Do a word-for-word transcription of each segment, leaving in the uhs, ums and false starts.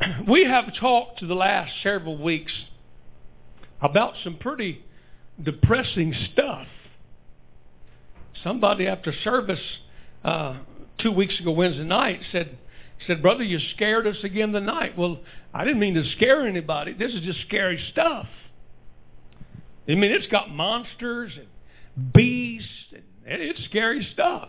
we have talked the last several weeks about some pretty depressing stuff. Somebody after service uh, two weeks ago Wednesday night said, said, "Brother, you scared us again tonight." Well, I didn't mean to scare anybody. This is just scary stuff. I mean, it's got monsters and beasts. And it's scary stuff.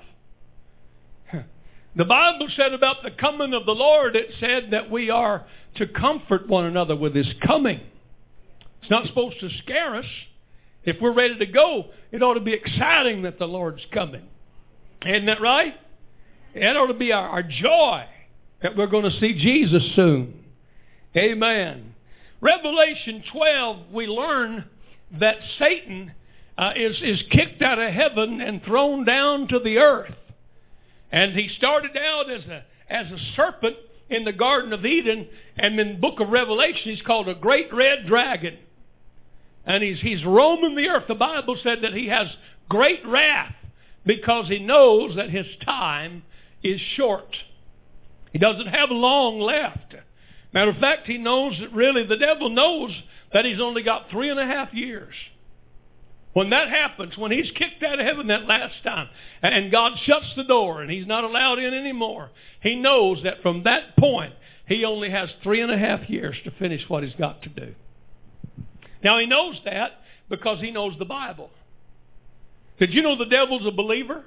The Bible said about the coming of the Lord, it said that we are to comfort one another with His coming. It's not supposed to scare us. If we're ready to go, it ought to be exciting that the Lord's coming. Isn't that right? It ought to be our, our joy that we're going to see Jesus soon. Amen. Revelation twelve, we learn that Satan uh, is, is kicked out of heaven and thrown down to the earth. And he started out as a, as a serpent in the Garden of Eden. And in the book of Revelation, he's called a great red dragon. And he's, he's roaming the earth. The Bible said that he has great wrath because he knows that his time is short. He doesn't have long left. Matter of fact, he knows that really the devil knows that he's only got three and a half years. When that happens, when he's kicked out of heaven that last time, and God shuts the door and he's not allowed in anymore, he knows that from that point, he only has three and a half years to finish what he's got to do. Now, he knows that because he knows the Bible. Did you know the devil's a believer?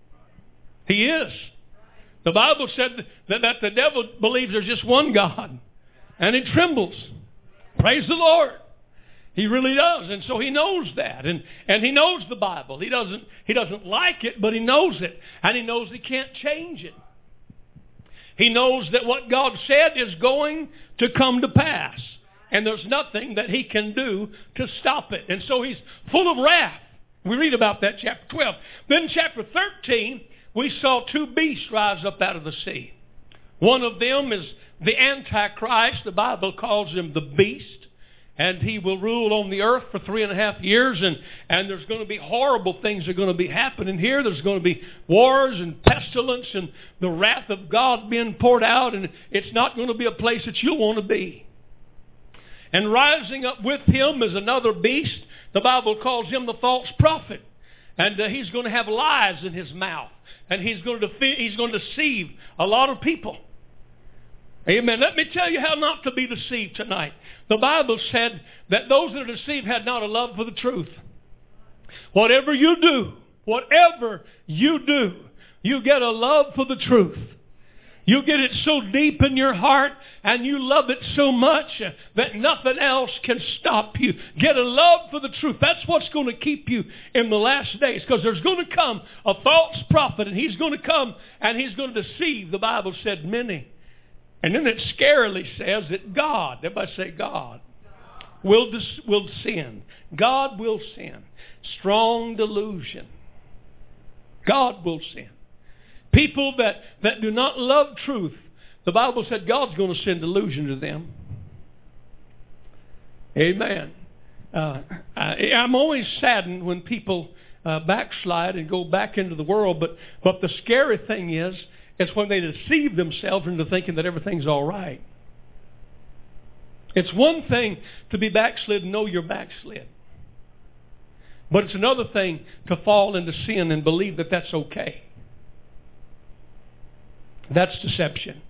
He is. The Bible said that, that the devil believes there's just one God, and it trembles. Praise the Lord. He really does. And so he knows that. And, and he knows the Bible. He doesn't, he doesn't like it, but he knows it. And he knows he can't change it. He knows that what God said is going to come to pass. And there's nothing that he can do to stop it. And so he's full of wrath. We read about that chapter twelve. Then chapter thirteen, we saw two beasts rise up out of the sea. One of them is the Antichrist. The Bible calls him the beast. And he will rule on the earth for three and a half years. And, and there's going to be horrible things that are going to be happening here. There's going to be wars and pestilence and the wrath of God being poured out. And it's not going to be a place that you'll want to be. And rising up with him is another beast. The Bible calls him the false prophet. And uh, he's going to have lies in his mouth. And he's going to defe- he's going to deceive a lot of people. Amen. Let me tell you how not to be deceived tonight. The Bible said that those that are deceived had not a love for the truth. Whatever you do, whatever you do, you get a love for the truth. You get it so deep in your heart and you love it so much that nothing else can stop you. Get a love for the truth. That's what's going to keep you in the last days, because there's going to come a false prophet and he's going to come and he's going to deceive, the Bible said, many. And then it scarily says that God, everybody say God, will, dis- will sin. God will sin. Strong delusion. God will sin. People that, that do not love truth, the Bible said God's going to send delusion to them. Amen. Uh, I, I'm always saddened when people uh, backslide and go back into the world, but, but the scary thing is, it's when they deceive themselves into thinking that everything's all right. It's one thing to be backslid and know you're backslid. But it's another thing to fall into sin and believe that that's okay. That's deception.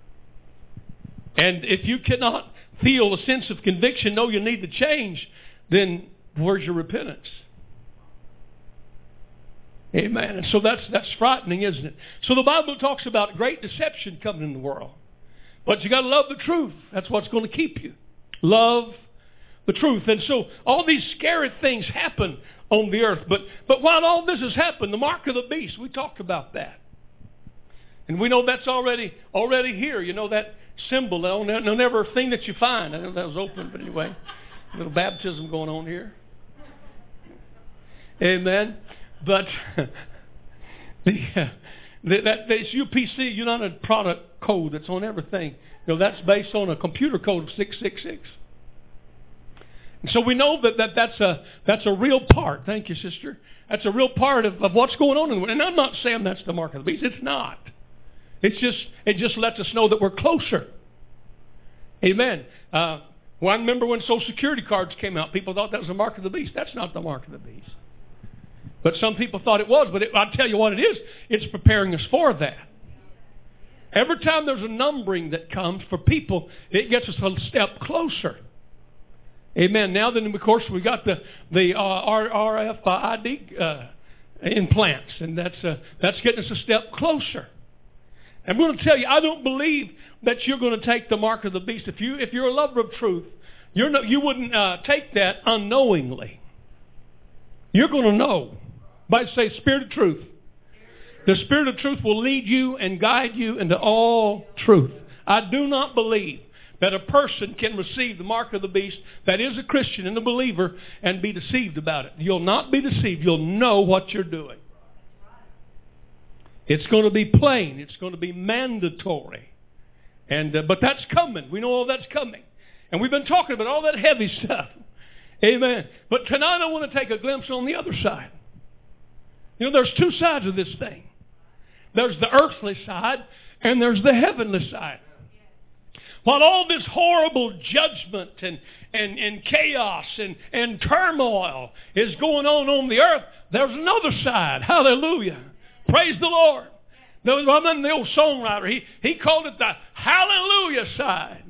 And if you cannot feel a sense of conviction, know you need to change, then where's your repentance? Amen. And so that's that's frightening, isn't it? So the Bible talks about great deception coming in the world. But you got to love the truth. That's what's going to keep you. Love the truth. And so all these scary things happen on the earth. But but while all this has happened, the mark of the beast, we talked about that. And we know that's already already here. You know that symbol on, on everything that you find. I know that was open, but anyway, a little baptism going on here. Amen. But the, uh, the, that this U P C, United Product Code, that's on everything, you know, that's based on a computer code of six six six. And so we know that, that that's a that's a real part. Thank you, sister. That's a real part of, of what's going on in the world. And I'm not saying that's the mark of the beast. It's not. It's just it just lets us know that we're closer. Amen. Uh, well, I remember when Social Security cards came out, people thought that was the mark of the beast. That's not the mark of the beast. But some people thought it was. But it, I'll tell you what it is. It's preparing us for that. Every time there's a numbering that comes for people, it gets us a step closer. Amen. Now then, of course, we got the the uh, R F I D uh, implants, and that's uh, that's getting us a step closer. I'm going to tell you, I don't believe that you're going to take the mark of the beast. If you if you're a lover of truth, you're no, you wouldn't uh, take that unknowingly. You're going to know. By say, Spirit of truth. The Spirit of truth will lead you and guide you into all truth. I do not believe that a person can receive the mark of the beast that is a Christian and a believer and be deceived about it. You'll not be deceived. You'll know what you're doing. It's going to be plain. It's going to be mandatory. And uh, but that's coming. We know all that's coming. And we've been talking about all that heavy stuff. Amen. But tonight I want to take a glimpse on the other side. You know, there's two sides of this thing. There's the earthly side and there's the heavenly side. While all this horrible judgment and, and, and chaos and, and turmoil is going on on the earth, there's another side. Hallelujah. Praise the Lord. The, I mean, the old songwriter, he, he called it the hallelujah side.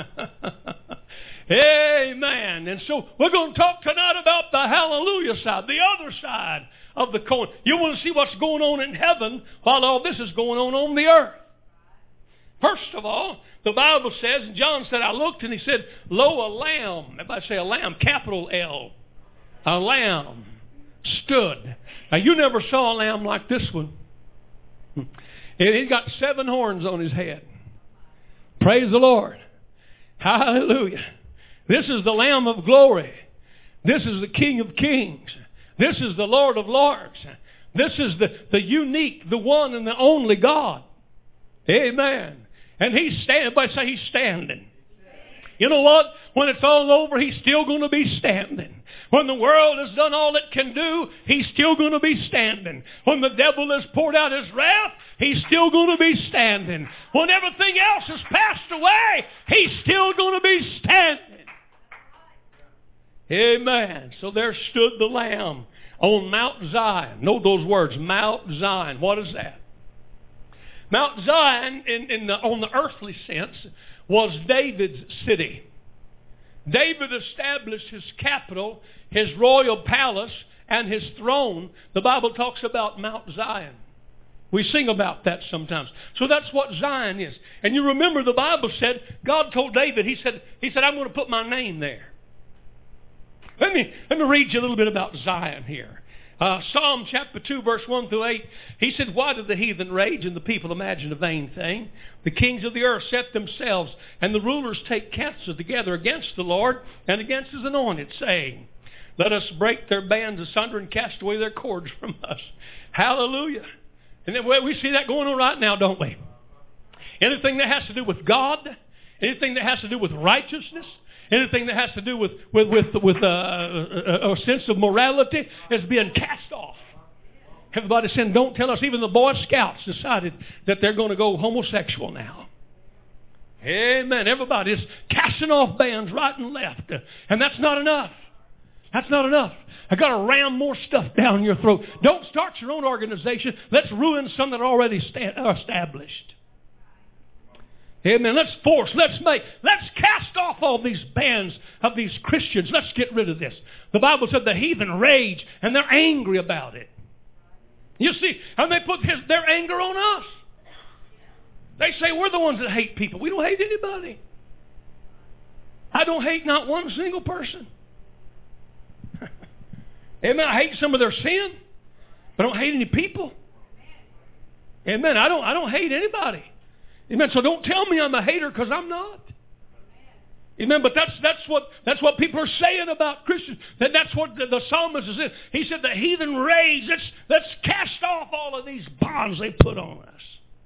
Amen. And so we're going to talk tonight about the hallelujah side, the other side of the coin. You want to see what's going on in heaven while all this is going on on the earth. First of all, the Bible says, and John said, I looked and he said, lo, a lamb. Everybody say a lamb, capital L. A lamb stood. Now, you never saw a lamb like this one. He's got seven horns on his head. Praise the Lord. Hallelujah. This is the Lamb of glory. This is the King of kings. This is the Lord of lords. This is the, the unique, the one and the only God. Amen. And he's standing. Everybody say he's standing. You know what? When it's all over, he's still going to be standing. When the world has done all it can do, he's still going to be standing. When the devil has poured out his wrath, he's still going to be standing. When everything else has passed away, he's still going to be standing. Amen. So there stood the Lamb on Mount Zion. Know those words, Mount Zion. What is that? Mount Zion, in, in the, on the earthly sense, was David's city. David established his capital, his royal palace, and his throne. The Bible talks about Mount Zion. We sing about that sometimes. So that's what Zion is. And you remember the Bible said, God told David, he said, he said, I'm going to put my name there. Let me, let me read you a little bit about Zion here. Uh, Psalm chapter two, verse one through eight. He said, why did the heathen rage and the people imagine a vain thing? The kings of the earth set themselves, and the rulers take counsel together against the Lord and against his anointed, saying, let us break their bands asunder and cast away their cords from us. Hallelujah. And then we see that going on right now, don't we? Anything that has to do with God, anything that has to do with righteousness, anything that has to do with with with, with uh, a, a sense of morality is being cast off. Everybody saying, don't tell us. Even the Boy Scouts decided that they're going to go homosexual now. Amen. Everybody's casting off bands right and left. And that's not enough. That's not enough. I got to ram more stuff down your throat. Don't start your own organization. Let's ruin some that are already sta- established. Amen. Let's force, let's make, let's cast off all these bands of these Christians. Let's get rid of this. The Bible said the heathen rage and they're angry about it. You see, and they put his, their anger on us. They say we're the ones that hate people. We don't hate anybody. I don't hate not one single person. Amen. I hate some of their sin, but I don't hate any people. Amen. I don't, I don't hate anybody. Amen. So don't tell me I'm a hater, because I'm not. Amen. But that's that's what that's what people are saying about Christians. That that's what the, the psalmist is in. He said the heathen rage. Let's let's cast off all of these bonds they put on us.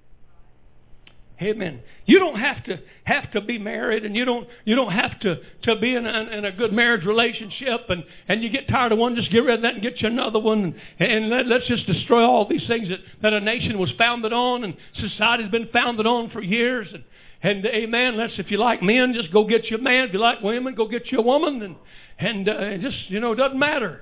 Amen. You don't have to have to be married, and you don't you don't have to, to be in a, in a good marriage relationship, and, and you get tired of one, just get rid of that and get you another one, and, and let, let's just destroy all these things that, that a nation was founded on and society's been founded on for years. And and amen, let's, if you like men, just go get you a man. If you like women, go get you a woman. And, and uh, just, you know, it doesn't matter.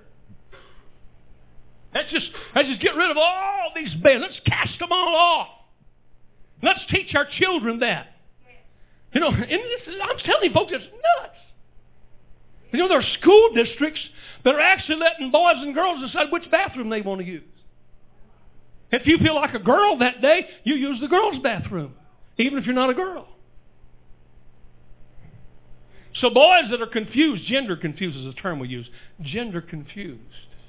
Let's just, let's just get rid of all these men. Let's cast them all off. Let's teach our children that. You know, and this, I'm telling you folks, it's nuts. You know, there are school districts that are actually letting boys and girls decide which bathroom they want to use. If you feel like a girl that day, you use the girls' bathroom, even if you're not a girl. So boys that are confused, gender confused is a term we use, gender confused.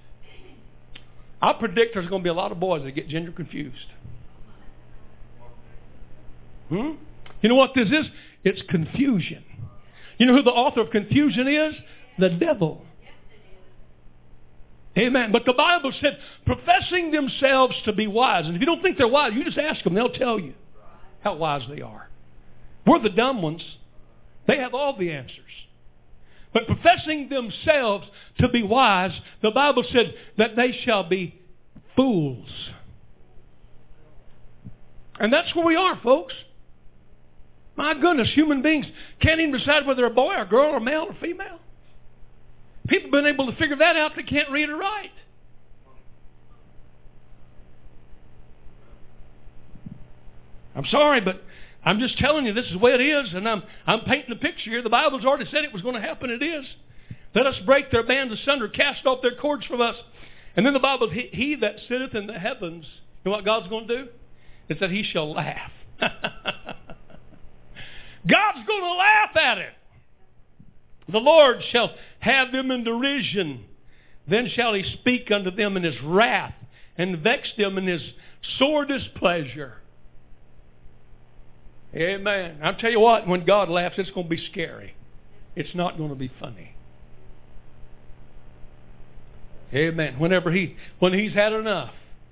I predict there's going to be a lot of boys that get gender confused. Hmm? You know what this is? It's confusion. You know who the author of confusion is? The devil. Amen. But the Bible said, professing themselves to be wise. And if you don't think they're wise, you just ask them. They'll tell you how wise they are. We're the dumb ones. They have all the answers. But professing themselves to be wise, the Bible said that they shall be fools. And that's where we are, folks. My goodness, human beings can't even decide whether they're a boy or a girl or male or female. People have been able to figure that out. They can't read or write. I'm sorry, but I'm just telling you this is the way it is, and I'm I'm painting the picture here. The Bible's already said it was going to happen. It is. Let us break their bands asunder, cast off their cords from us. And then the Bible, he, he that sitteth in the heavens, you know what God's going to do? It's that he shall laugh. God's going to laugh at it. The Lord shall have them in derision. Then shall he speak unto them in his wrath, and vex them in his sore displeasure. Amen. I'll tell you what, when God laughs, it's going to be scary. It's not going to be funny. Amen. Whenever he, when he's had enough.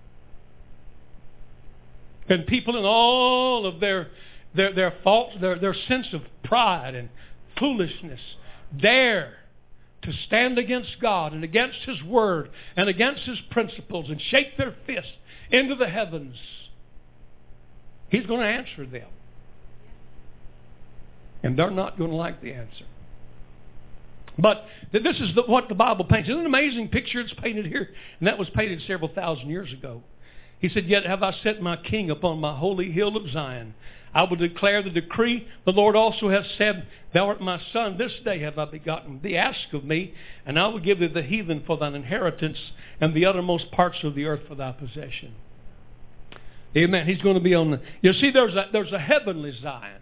And people in all of their their their faults, their, their sense of pride and foolishness, dare to stand against God and against his word and against his principles and shake their fist into the heavens, he's going to answer them. And they're not going to like the answer. But this is the, what the Bible paints. Isn't it an amazing picture it's painted here? And that was painted several thousand years ago. He said, yet have I set my king upon my holy hill of Zion. I will declare the decree. The Lord also hath said, thou art my son. This day have I begotten thee. Ask of me, and I will give thee the heathen for thine inheritance, and the uttermost parts of the earth for thy possession. Amen. He's going to be on the... You see, there's a, there's a heavenly Zion.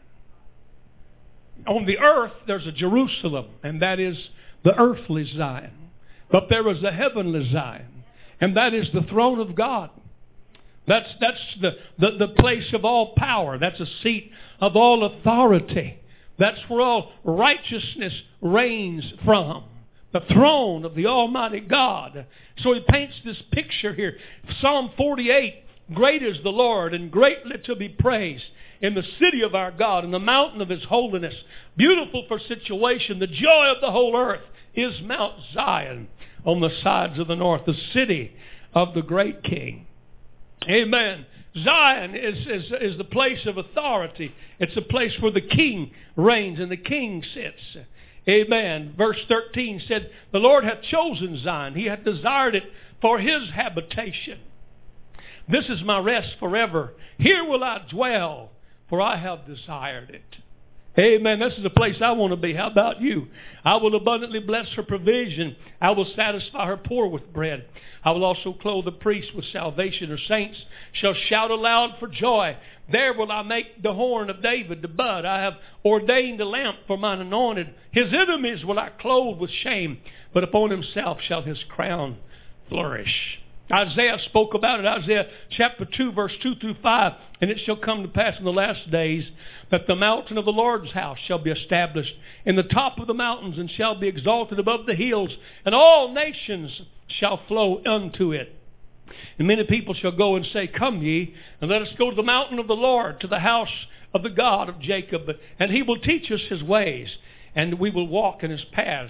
On the earth, there's a Jerusalem, and that is the earthly Zion. But there is a heavenly Zion, and that is the throne of God. That's that's the, the, the place of all power. That's a seat of all authority. That's where all righteousness reigns from. The throne of the Almighty God. So he paints this picture here. Psalm forty-eight, great is the Lord and greatly to be praised in the city of our God, in the mountain of his holiness. Beautiful for situation. The joy of the whole earth is Mount Zion on the sides of the north, the city of the great King. Amen. Zion is, is, is the place of authority. It's the place where the king reigns and the king sits. Amen. Verse thirteen said, the Lord hath chosen Zion. He hath desired it for his habitation. This is my rest forever. Here will I dwell, for I have desired it. Amen. This is the place I want to be. How about you? I will abundantly bless her provision. I will satisfy her poor with bread. I will also clothe the priests with salvation. Her saints shall shout aloud for joy. There will I make the horn of David to bud. I have ordained a lamp for mine anointed. His enemies will I clothe with shame, but upon himself shall his crown flourish. Isaiah spoke about it. Isaiah chapter two, verse two through five. And it shall come to pass in the last days that the mountain of the Lord's house shall be established in the top of the mountains and shall be exalted above the hills, and all nations shall flow unto it. And many people shall go and say, come ye, and let us go to the mountain of the Lord, to the house of the God of Jacob. And he will teach us his ways, and we will walk in his paths.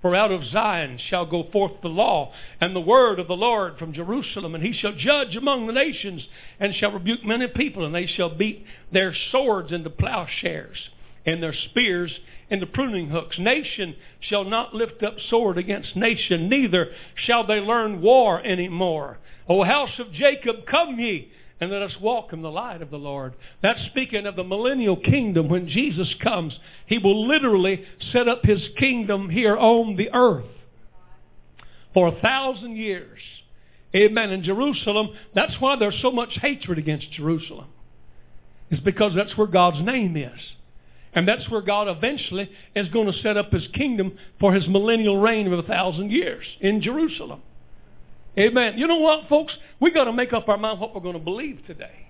For out of Zion shall go forth the law and the word of the Lord from Jerusalem. And he shall judge among the nations and shall rebuke many people. And they shall beat their swords into plowshares and their spears into pruning hooks. Nation shall not lift up sword against nation, neither shall they learn war any more. O house of Jacob, come ye, and let us walk in the light of the Lord. That's speaking of the millennial kingdom. When Jesus comes, he will literally set up his kingdom here on the earth for a thousand years. Amen. In Jerusalem, that's why there's so much hatred against Jerusalem. It's because that's where God's name is. And that's where God eventually is going to set up his kingdom for his millennial reign of a thousand years in Jerusalem. Amen. You know what, folks? We've got to make up our mind what we're going to believe today.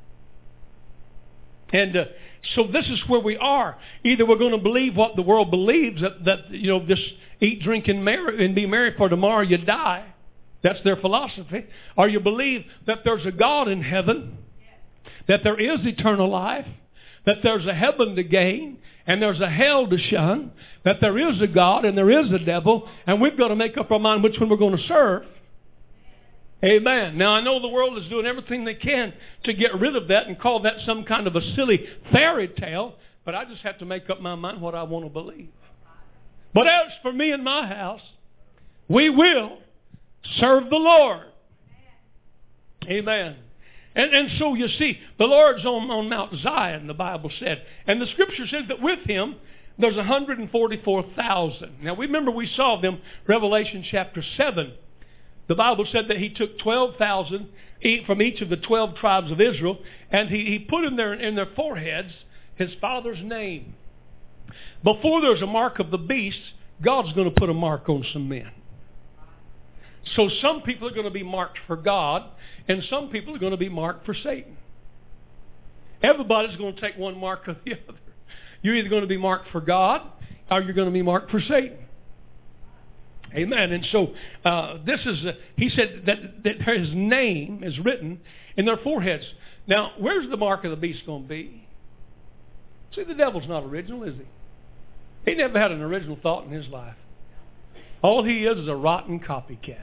And uh, so this is where we are. Either we're going to believe what the world believes, that, that you know, just eat, drink, and, marry, and be merry, for tomorrow you die. That's their philosophy. Or you believe that there's a God in heaven, that there is eternal life, that there's a heaven to gain, and there's a hell to shun, that there is a God and there is a devil, and we've got to make up our mind which one we're going to serve. Amen. Now, I know the world is doing everything they can to get rid of that and call that some kind of a silly fairy tale, but I just have to make up my mind what I want to believe. But as for me and my house, we will serve the Lord. Amen. And, and so you see, the Lord's on, on Mount Zion, the Bible said. And the Scripture says that with him, there's one hundred forty-four thousand. Now, we remember we saw them, Revelation chapter seven. The Bible said that he took twelve thousand from each of the twelve tribes of Israel, and he, he put in their, in their foreheads his father's name. Before there's a mark of the beast, God's going to put a mark on some men. So some people are going to be marked for God, and some people are going to be marked for Satan. Everybody's going to take one mark or the other. You're either going to be marked for God, or you're going to be marked for Satan. Amen. And so uh, this is, uh, he said that, that his name is written in their foreheads. Now, where's the mark of the beast going to be? See, the devil's not original, is he? He never had an original thought in his life. All he is is a rotten copycat.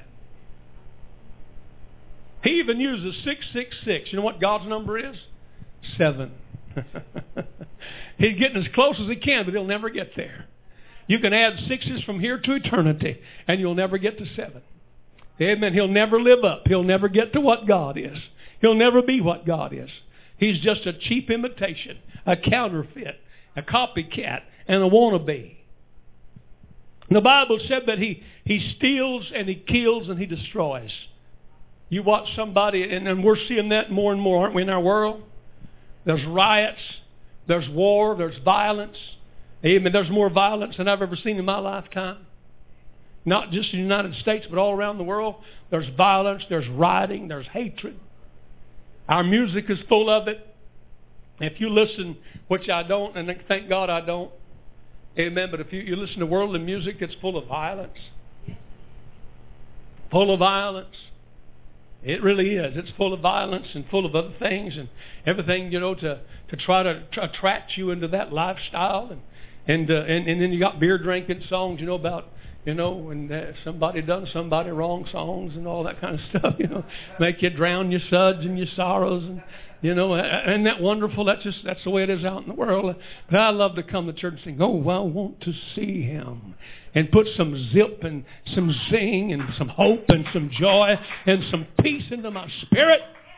He even uses six six six. You know what God's number is? Seven. He's getting as close as he can, but he'll never get there. You can add sixes from here to eternity, and you'll never get to seven. Amen. He'll never live up. He'll never get to what God is. He'll never be what God is. He's just a cheap imitation, a counterfeit, a copycat, and a wannabe. The Bible said that he, he steals and he kills and he destroys. You watch somebody, and, and we're seeing that more and more, aren't we, in our world? There's riots, there's war, there's violence. Amen. There's more violence than I've ever seen in my lifetime. Not just in the United States, but all around the world. There's violence, there's rioting, there's hatred. Our music is full of it. If you listen, which I don't, and thank God I don't, amen, but if you, you listen to worldly music, it's full of violence. Full of violence. It really is. It's full of violence and full of other things and everything, you know, to, to try to to attract you into that lifestyle. And and, uh, and and then you got beer drinking songs, you know, about, you know, when uh, somebody done somebody wrong songs and all that kind of stuff, you know, make you drown your suds and your sorrows. And, you know, isn't that wonderful? That's just, that's the way it is out in the world. But I love to come to church and sing, oh, I want to see him. And put some zip and some zing and some hope and some joy and some peace into my spirit.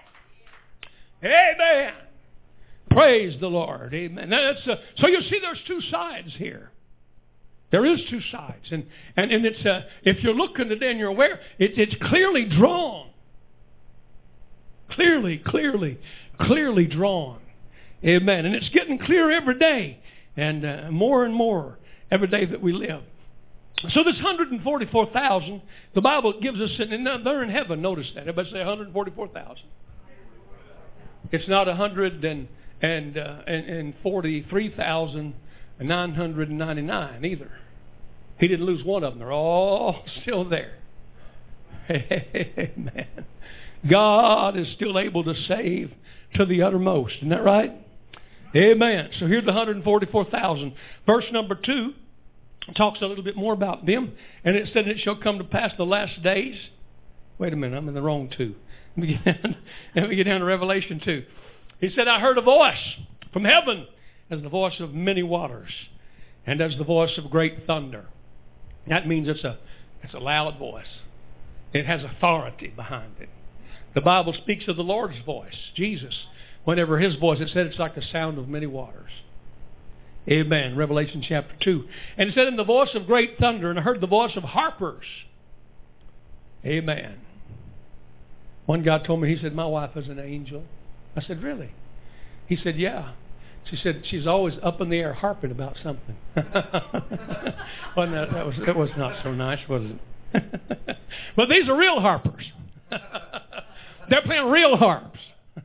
Amen. Praise the Lord. Amen. Now that's a, so you see there's two sides here. There is two sides. And, and, and it's a, if you're looking today and you're aware, it, it's clearly drawn. Clearly, clearly, clearly drawn. Amen. And it's getting clearer every day. And uh, more and more every day that we live. So this one hundred forty-four thousand, the Bible gives us, and they're in heaven, notice that. Everybody say one hundred forty-four thousand. It's not one hundred forty-three thousand nine hundred ninety-nine either. He didn't lose one of them. They're all still there. Amen. God is still able to save to the uttermost. Isn't that right? Amen. So here's the one hundred forty-four thousand. Verse number two. talks a little bit more about them. And it said, it shall come to pass the last days. Wait a minute, I'm in the wrong two. Let me get down, let me get down to Revelation two. He said, I heard a voice from heaven as the voice of many waters and as the voice of great thunder. That means it's a, it's a loud voice. It has authority behind it. The Bible speaks of the Lord's voice, Jesus. Whenever his voice, it said it's like the sound of many waters. Amen. Revelation chapter two. And it said, in the voice of great thunder, and I heard the voice of harpers. Amen. One guy told me, he said, my wife is an angel. I said, really? He said, yeah. She said, she's always up in the air harping about something. Well, no, that was, it was not so nice, was it? But these are real harpers. They're playing real harps.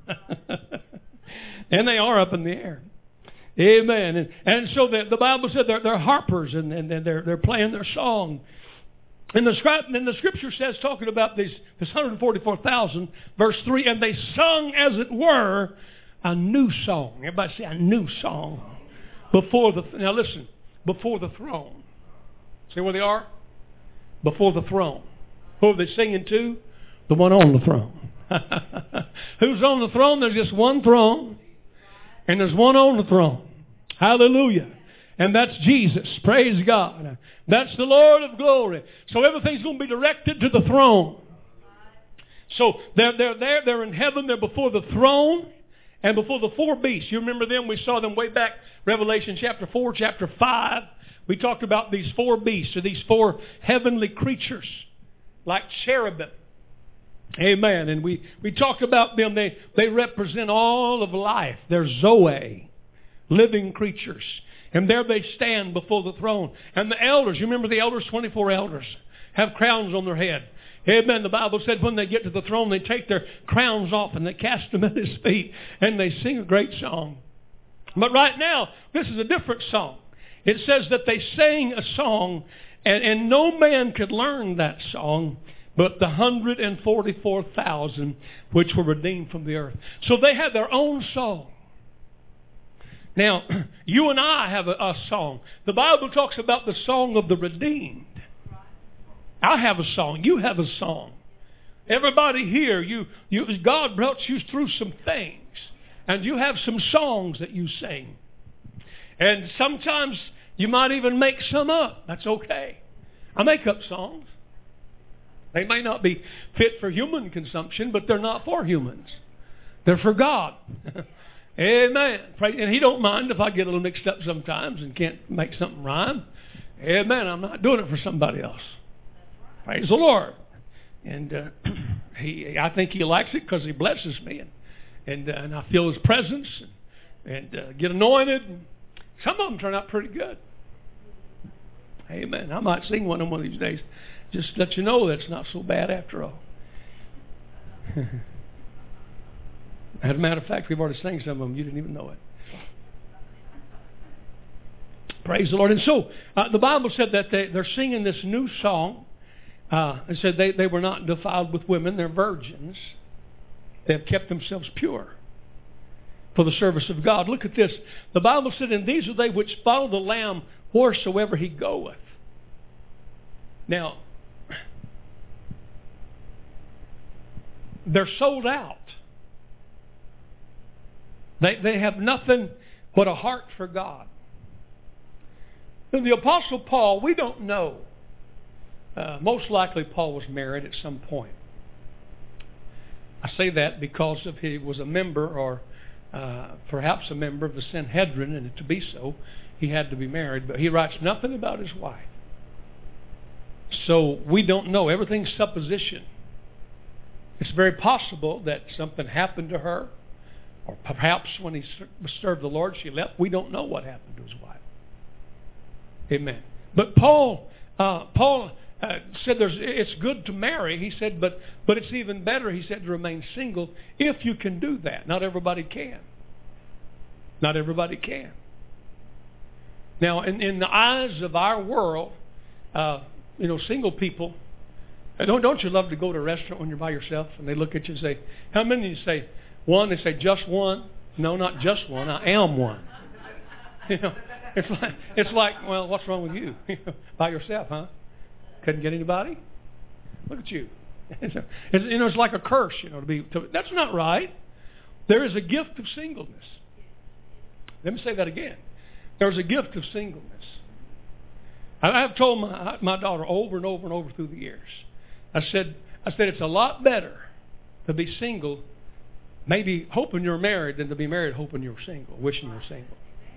And they are up in the air. Amen. And, and so the, the Bible said they're, they're harpers, and, and they're, they're playing their song. And the, and the Scripture says, talking about these, this one hundred forty-four thousand, verse three, and they sung, as it were, a new song. Everybody say a new song. Before the, now listen, before the throne. See where they are? Before the throne. Who are they singing to? The one on the throne. Who's on the throne? There's just one throne. And there's one on the throne. Hallelujah. And that's Jesus. Praise God. That's the Lord of glory. So everything's going to be directed to the throne. So they're, they're there. They're in heaven. They're before the throne and before the four beasts. You remember them? We saw them way back, Revelation chapter four, chapter five. We talked about these four beasts, or these four heavenly creatures, like cherubim. Amen. And we, we talked about them. They, they represent all of life. They're Zoe, living creatures. And there they stand before the throne. And the elders, you remember the elders, twenty-four elders, have crowns on their head. Amen. The Bible said when they get to the throne, they take their crowns off and they cast them at his feet. And they sing a great song. But right now, this is a different song. It says that they sang a song, and, and no man could learn that song but the one hundred forty-four thousand which were redeemed from the earth. So they had their own song. Now, you and I have a, a song. The Bible talks about the song of the redeemed. I have a song. You have a song. Everybody here, you, you, God brought you through some things. And you have some songs that you sing. And sometimes you might even make some up. That's okay. I make up songs. They may not be fit for human consumption, but they're not for humans. They're for God. Amen. And he don't mind if I get a little mixed up sometimes and can't make something rhyme. Amen. I'm not doing it for somebody else. Praise the Lord. And uh, he, I think he likes it because he blesses me. And, and, uh, and I feel his presence and, and uh, get anointed. And some of them turn out pretty good. Amen. I might sing one of them one of these days. Just let you know that's not so bad after all. As a matter of fact, we've already sang some of them. You didn't even know it. Praise the Lord. And so, uh, the Bible said that they, they're singing this new song. Uh, it said they, they were not defiled with women. They're virgins. They have kept themselves pure for the service of God. Look at this. The Bible said, and these are they which follow the Lamb wheresoever he goeth. Now, they're sold out. They, they have nothing but a heart for God. And the Apostle Paul, we don't know. Uh, most likely Paul was married at some point. I say that because if he was a member or uh, perhaps a member of the Sanhedrin, and to be so, he had to be married. But he writes nothing about his wife. So we don't know. Everything's supposition. It's very possible that something happened to her, or perhaps when he served the Lord, she left. We don't know what happened to his wife. Amen. But Paul, uh, Paul uh, said, "There's it's good to marry." He said, "But but it's even better," he said, "to remain single if you can do that." Not everybody can. Not everybody can. Now, in, in the eyes of our world, uh, you know, single people. Don't don't you love to go to a restaurant when you're by yourself and they look at you and say, "How many?" You say, "One." They say, "Just one." No, not just one. I am one. You know, It's like, it's like, well, what's wrong with you? By yourself, huh? Couldn't get anybody? Look at you. It's, a, it's, you know, it's like a curse, you know, to be, to, that's not right. There is a gift of singleness. Let me say that again. There's a gift of singleness. I, I've told my, my daughter over and over and over through the years, I said, I said, it's a lot better to be single, maybe hoping you're married, than to be married hoping you're single, wishing you're single.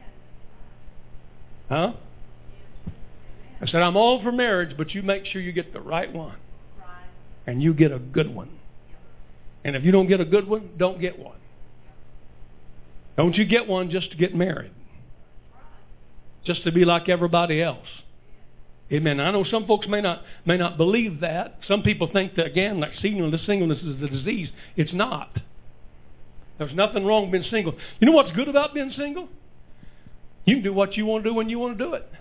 Huh? I said, I'm all for marriage, but you make sure you get the right one. And you get a good one. And if you don't get a good one, don't get one. Don't you get one just to get married. Just to be like everybody else. Amen. I know some folks may not may not believe that. Some people think that, again, like singleness, singleness is a disease. It's not. There's nothing wrong with being single. You know what's good about being single? You can do what you want to do when you want to do it.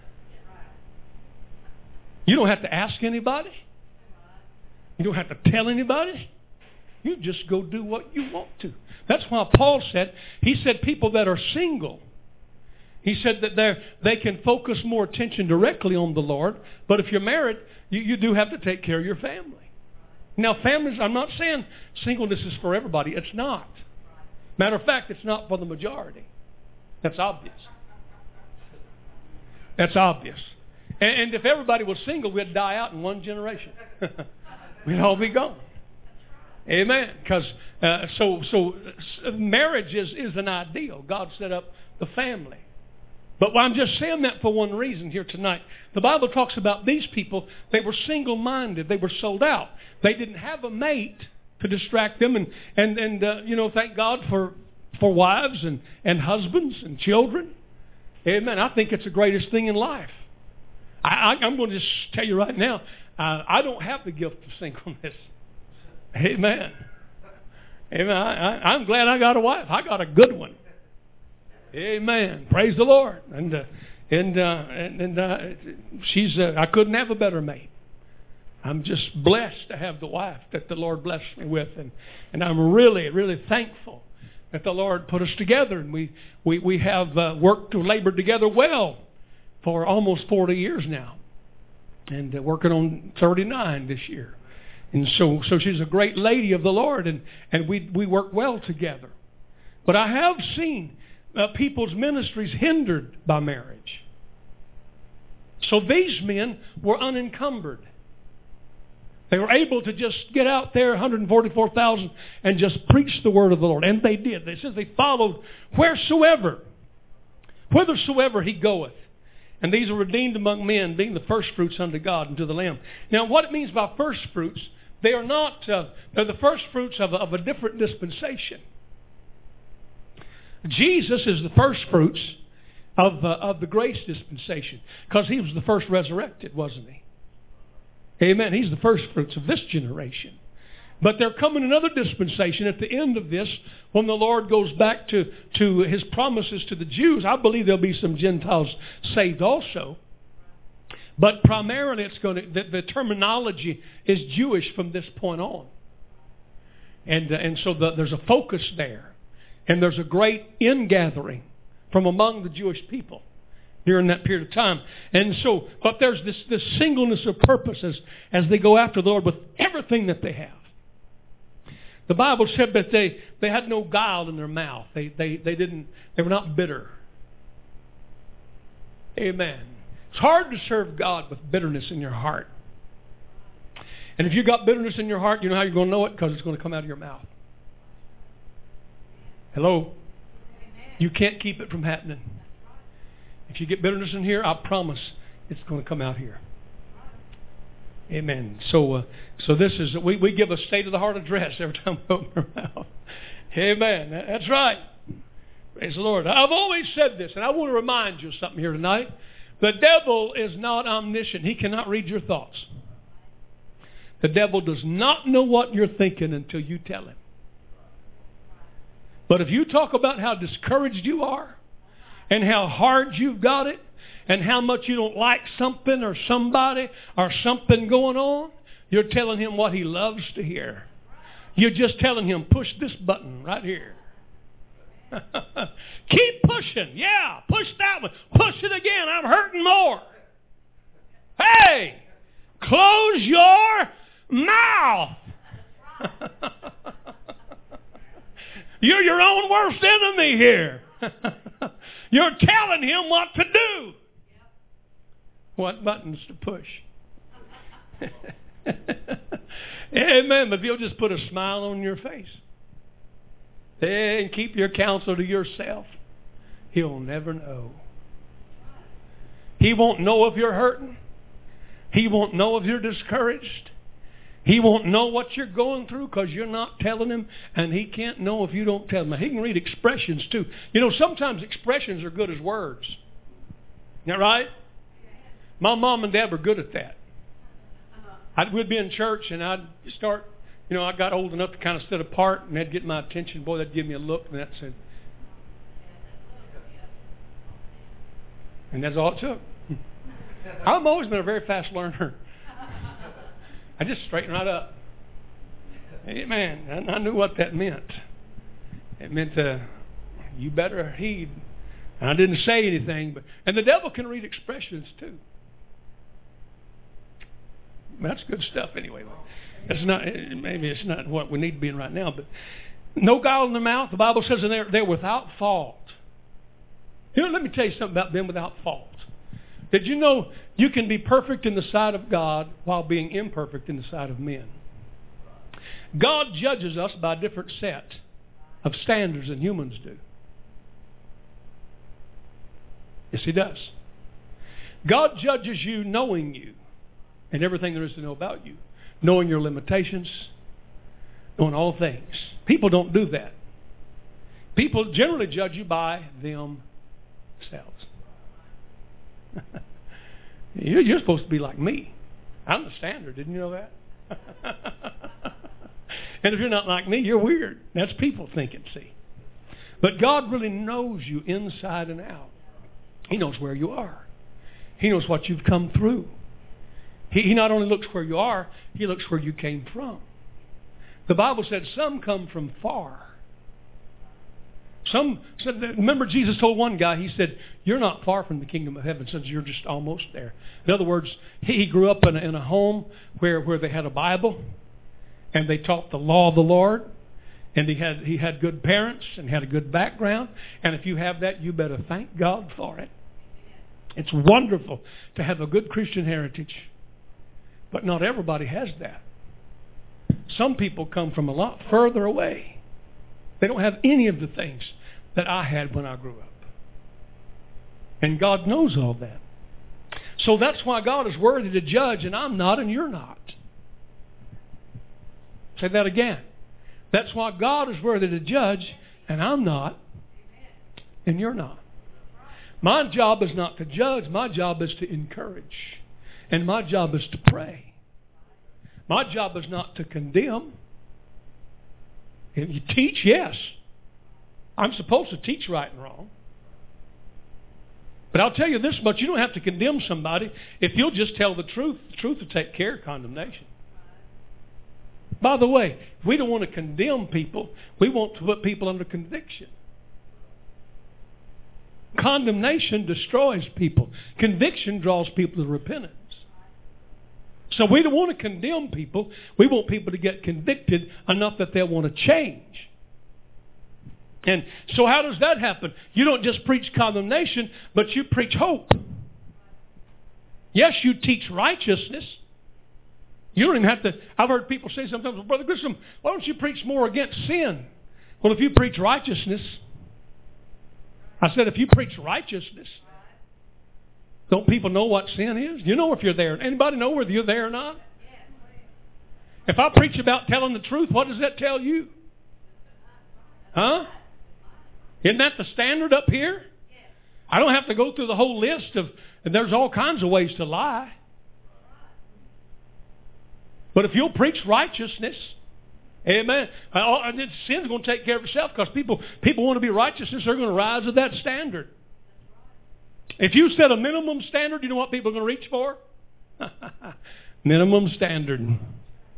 You don't have to ask anybody. You don't have to tell anybody. You just go do what you want to. That's why Paul said, he said people that are single, he said that they they can focus more attention directly on the Lord. But if you're married, you, you do have to take care of your family. Now, families, I'm not saying singleness is for everybody. It's not. Matter of fact, it's not for the majority. That's obvious. That's obvious. And, and if everybody was single, we'd die out in one generation. We'd all be gone. Amen. Because uh, so so marriage is, is an ideal. God set up the family. But I'm just saying that for one reason here tonight. The Bible talks about these people. They were single-minded. They were sold out. They didn't have a mate to distract them. And, and, and uh, you know, thank God for, for wives and, and husbands and children. Amen. I think it's the greatest thing in life. I, I, I'm going to just tell you right now, uh, I don't have the gift of singleness. Amen. Amen. I, I, I'm glad I got a wife. I got a good one. Amen. Praise the Lord. And uh, and uh, and, and uh, she's. Uh, I couldn't have a better mate. I'm just blessed to have the wife that the Lord blessed me with, and and I'm really really thankful that the Lord put us together, and we we we have uh, worked or labored together well for almost forty years now, and uh, working on thirty-nine this year. And so, so she's a great lady of the Lord, and, and we we work well together. But I have seen uh, people's ministries hindered by marriage. So these men were unencumbered. They were able to just get out there, one hundred forty-four thousand, and just preach the word of the Lord. And they did. They said they followed wheresoever, whithersoever he goeth. And these are redeemed among men, being the first fruits unto God and to the Lamb. Now, what it means by first fruits, they are not, uh, they're the first fruits of a, of a different dispensation. Jesus is the first fruits of, uh, of the grace dispensation, because he was the first resurrected, wasn't he? Amen. He's the first fruits of this generation. But there coming another dispensation at the end of this, when the Lord goes back to, to his promises to the Jews. I believe there'll be some Gentiles saved also. But primarily it's going to, the, the terminology is Jewish from this point on. And, uh, and so the, there's a focus there. And there's a great ingathering from among the Jewish people during that period of time. And so, but there's this, this singleness of purpose as, as they go after the Lord with everything that they have. The Bible said that they, they had no guile in their mouth. They, they, they didn't, they were not bitter. Amen. It's hard to serve God with bitterness in your heart. And if you've got bitterness in your heart, you know how you're going to know it? Because it's going to come out of your mouth. Hello? You can't keep it from happening. If you get bitterness in here, I promise it's going to come out here. Amen. So, uh, so this is, we, we give a state of the heart address every time we open our mouth. Amen. That's right. Praise the Lord. I've always said this, and I want to remind you of something here tonight. The devil is not omniscient. He cannot read your thoughts. The devil does not know what you're thinking until you tell him. But if you talk about how discouraged you are, and how hard you've got it, and how much you don't like something or somebody or something going on, you're telling him what he loves to hear. You're just telling him, push this button right here. Keep pushing. Yeah, push that one. Push it again. I'm hurting more. Hey, close your mouth. You're your own worst enemy here. You're telling him what to do. What buttons to push. Amen. But if you'll just put a smile on your face and keep your counsel to yourself, he'll never know. He won't know if you're hurting. He won't know if you're discouraged. He won't know what you're going through because you're not telling him, and he can't know if you don't tell him. He can read expressions too. You know, sometimes expressions are good as words. Isn't that right? My mom and dad were good at that. I would be in church and I'd start, you know, I got old enough to kind of sit apart and they'd get my attention. Boy, they'd give me a look and that said, and that's all it took. I've always been a very fast learner. I just straightened right up. Amen. And I knew what that meant. It meant uh, you better heed. And I didn't say anything, but and the devil can read expressions too. That's good stuff anyway. It's not, maybe it's not what we need to be in right now, but no guile in their mouth. The Bible says they're, they're without fault. You know, let me tell you something about them without fault. Did you know you can be perfect in the sight of God while being imperfect in the sight of men? God judges us by a different set of standards than humans do. Yes, he does. God judges you knowing you and everything there is to know about you, knowing your limitations, knowing all things. People don't do that. People generally judge you by themselves. You're supposed to be like me. I'm the standard. Didn't you know that? And if you're not like me, you're weird. That's people thinking, see. But God really knows you inside and out. He knows where you are. He knows what you've come through. He, he not only looks where you are, he looks where you came from. The Bible said some come from far. Some, some remember Jesus told one guy, he said, you're not far from the kingdom of heaven since you're just almost there. In other words, he grew up in a, in a home where, where they had a Bible and they taught the law of the Lord. And he had he had good parents and had a good background. And if you have that, you better thank God for it. It's wonderful to have a good Christian heritage. But not everybody has that. Some people come from a lot further away. They don't have any of the things that I had when I grew up. And God knows all that. So that's why God is worthy to judge, and I'm not, and you're not. Say that again. That's why God is worthy to judge, and I'm not, and you're not. My job is not to judge. My job is to encourage. And my job is to pray. My job is not to condemn. If you teach, yes. I'm supposed to teach right and wrong. But I'll tell you this much, you don't have to condemn somebody. If you'll just tell the truth, the truth will take care of condemnation. By the way, we don't want to condemn people. We want to put people under conviction. Condemnation destroys people. Conviction draws people to repentance. So we don't want to condemn people. We want people to get convicted enough that they'll want to change. And so how does that happen? You don't just preach condemnation, but you preach hope. Yes, you teach righteousness. You don't even have to... I've heard people say sometimes, well, Brother Grissom, why don't you preach more against sin? Well, if you preach righteousness... I said, if you preach righteousness, don't people know what sin is? You know if you're there. Anybody know whether you're there or not? If I preach about telling the truth, what does that tell you? Huh? Isn't that the standard up here? I don't have to go through the whole list of... There's all kinds of ways to lie. But if you'll preach righteousness... Amen. Sin's going to take care of itself because people people want to be righteousness. They're going to rise to that standard. If you set a minimum standard, you know what people are going to reach for? Minimum standard.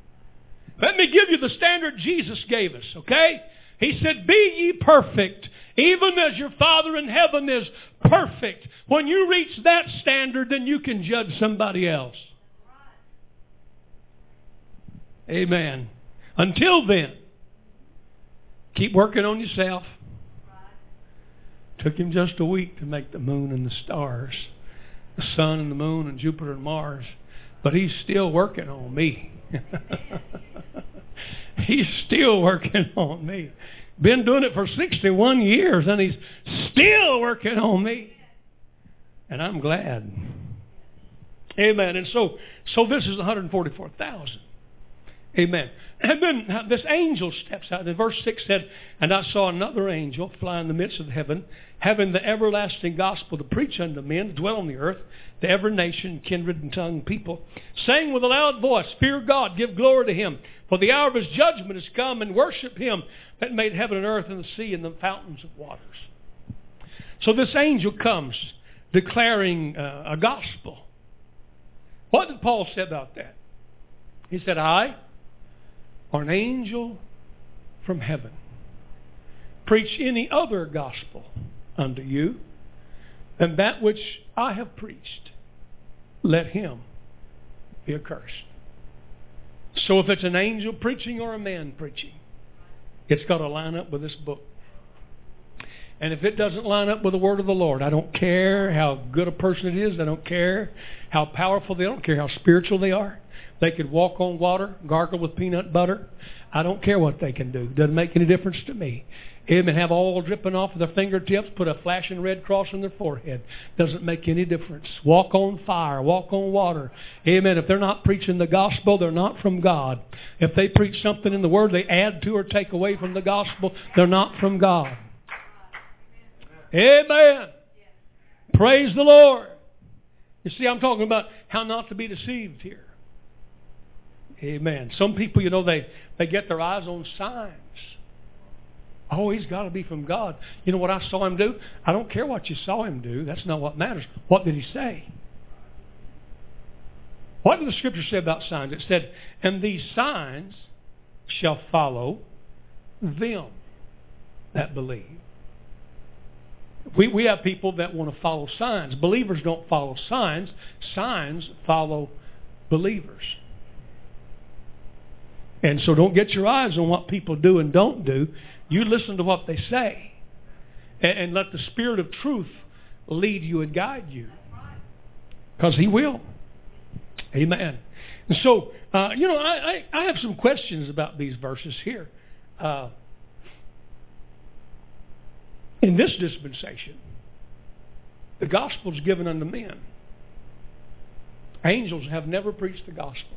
Let me give you the standard Jesus gave us, okay? He said, be ye perfect Even as your Father in heaven is perfect. When you reach that standard, then you can judge somebody else. Amen. Until then, keep working on yourself. Took him just a week to make the moon and the stars, the sun and the moon and Jupiter and Mars. But he's still working on me. He's still working on me. Been doing it for sixty-one years, and he's still working on me. And I'm glad. Amen. And so, so this is one hundred forty-four thousand. Amen. And then this angel steps out. And verse six said, "And I saw another angel fly in the midst of heaven, having the everlasting gospel to preach unto men that dwell on the earth, to every nation, kindred, and tongue, people, saying with a loud voice, Fear God, give glory to him, for the hour of his judgment is come, and worship him that made heaven and earth and the sea and the fountains of waters." So this angel comes declaring uh, a gospel. What did Paul say about that? He said, "I, or an angel from heaven, preach any other gospel unto you than that which I have preached, let him be accursed." So if it's an angel preaching or a man preaching, it's got to line up with this book. And if it doesn't line up with the word of the Lord, I don't care how good a person it is. I don't care how powerful they are. I don't care how spiritual they are. They could walk on water, gargle with peanut butter. I don't care what they can do. Doesn't make any difference to me. Amen. Have oil dripping off of their fingertips, put a flashing red cross on their forehead. Doesn't make any difference. Walk on fire, walk on water. Amen. If they're not preaching the gospel, they're not from God. If they preach something in the word they add to or take away from the gospel, they're not from God. Amen. Praise the Lord. You see, I'm talking about how not to be deceived here. Amen. Some people, you know, they, they get their eyes on signs. Oh, he's got to be from God. You know what I saw him do? I don't care what you saw him do. That's not what matters. What did he say? What did the Scripture say about signs? It said, "And these signs shall follow them that believe." We, we have people that want to follow signs. Believers don't follow signs. Signs follow believers. And so don't get your eyes on what people do and don't do. You listen to what they say. And, and let the Spirit of truth lead you and guide you. Because he will. Amen. And so, uh, you know, I, I, I have some questions about these verses here. Uh, in this dispensation, the gospel is given unto men. Angels have never preached the gospel.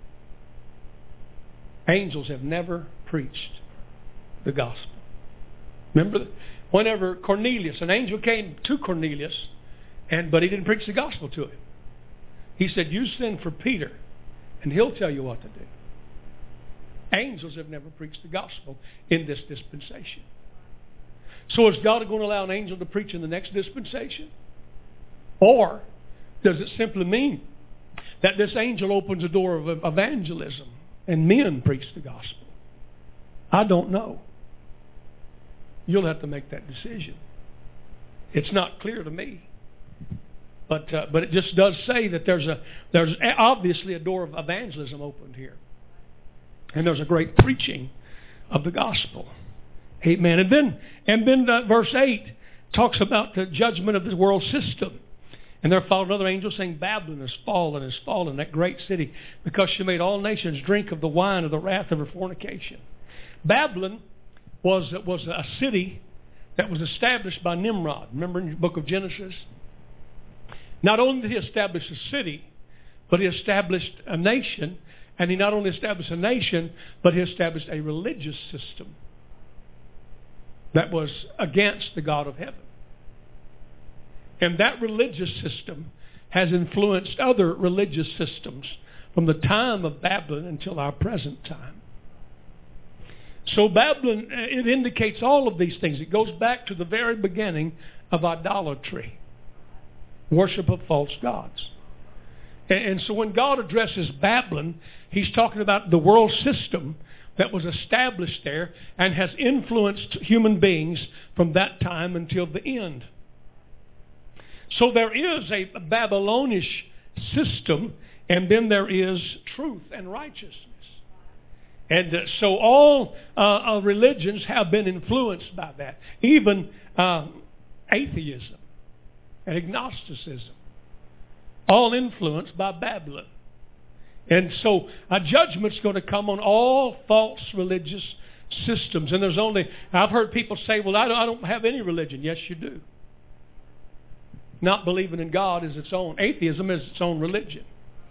Angels have never preached the gospel. Remember, whenever Cornelius, an angel came to Cornelius, and but he didn't preach the gospel to him. He said, "You send for Peter, and he'll tell you what to do." Angels have never preached the gospel in this dispensation. So is God going to allow an angel to preach in the next dispensation? Or does it simply mean that this angel opens a door of evangelism and men preach the gospel? I don't know. You'll have to make that decision. It's not clear to me. But uh, but it just does say that there's a there's obviously a door of evangelism opened here. And there's a great preaching of the gospel. Amen. And then and then uh, verse eight talks about the judgment of this world system. And there followed another angel saying, "Babylon is fallen, is fallen, that great city, because she made all nations drink of the wine of the wrath of her fornication." Babylon was, was a city that was established by Nimrod. Remember in the book of Genesis? Not only did he establish a city, but he established a nation. And he not only established a nation, but he established a religious system that was against the God of heaven. And that religious system has influenced other religious systems from the time of Babylon until our present time. So Babylon, it indicates all of these things. It goes back to the very beginning of idolatry, worship of false gods. And so when God addresses Babylon, he's talking about the world system that was established there and has influenced human beings from that time until the end. So there is a Babylonish system, and then there is truth and righteousness. And uh, so all uh, uh, religions have been influenced by that. Even uh, atheism and agnosticism. All influenced by Babylon. And so a judgment's going to come on all false religious systems. And there's only, I've heard people say, well, I don't, I don't have any religion. Yes, you do. Not believing in God is its own. Atheism is its own religion.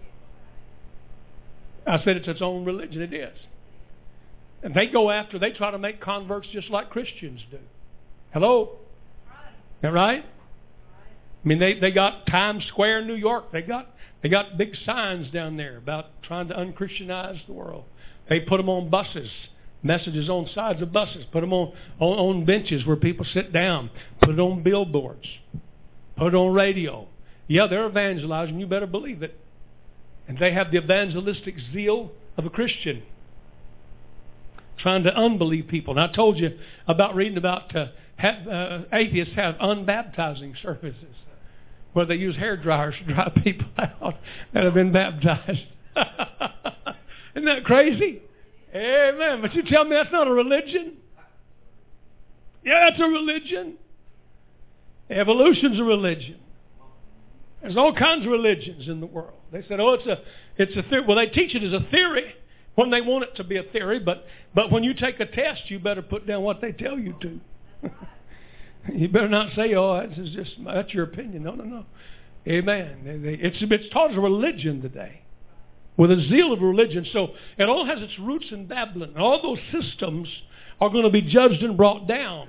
I said it's its own religion. It is. And they go after, they try to make converts just like Christians do. Hello? Is that right? I mean, they, they got Times Square in New York. They got they got big signs down there about trying to unchristianize the world. They put them on buses, messages on sides of buses, put them on, on, on benches where people sit down, put it on billboards, put it on radio. Yeah, they're evangelizing. You better believe it. And they have the evangelistic zeal of a Christian, trying to unbelieve people. And I told you about reading about uh, ha- uh, atheists have unbaptizing services where they use hair dryers to dry people out that have been baptized. Isn't that crazy? Amen. But you tell me that's not a religion? Yeah, that's a religion. Evolution's a religion. There's all kinds of religions in the world. They said, oh, it's a it's a theory. Well, they teach it as a theory when they want it to be a theory, but, but when you take a test, you better put down what they tell you to. You better not say, oh, this is just, that's your opinion. No, no, no. Amen. It's, it's taught as a religion today, with a zeal of religion. So it all has its roots in Babylon. And all those systems are going to be judged and brought down.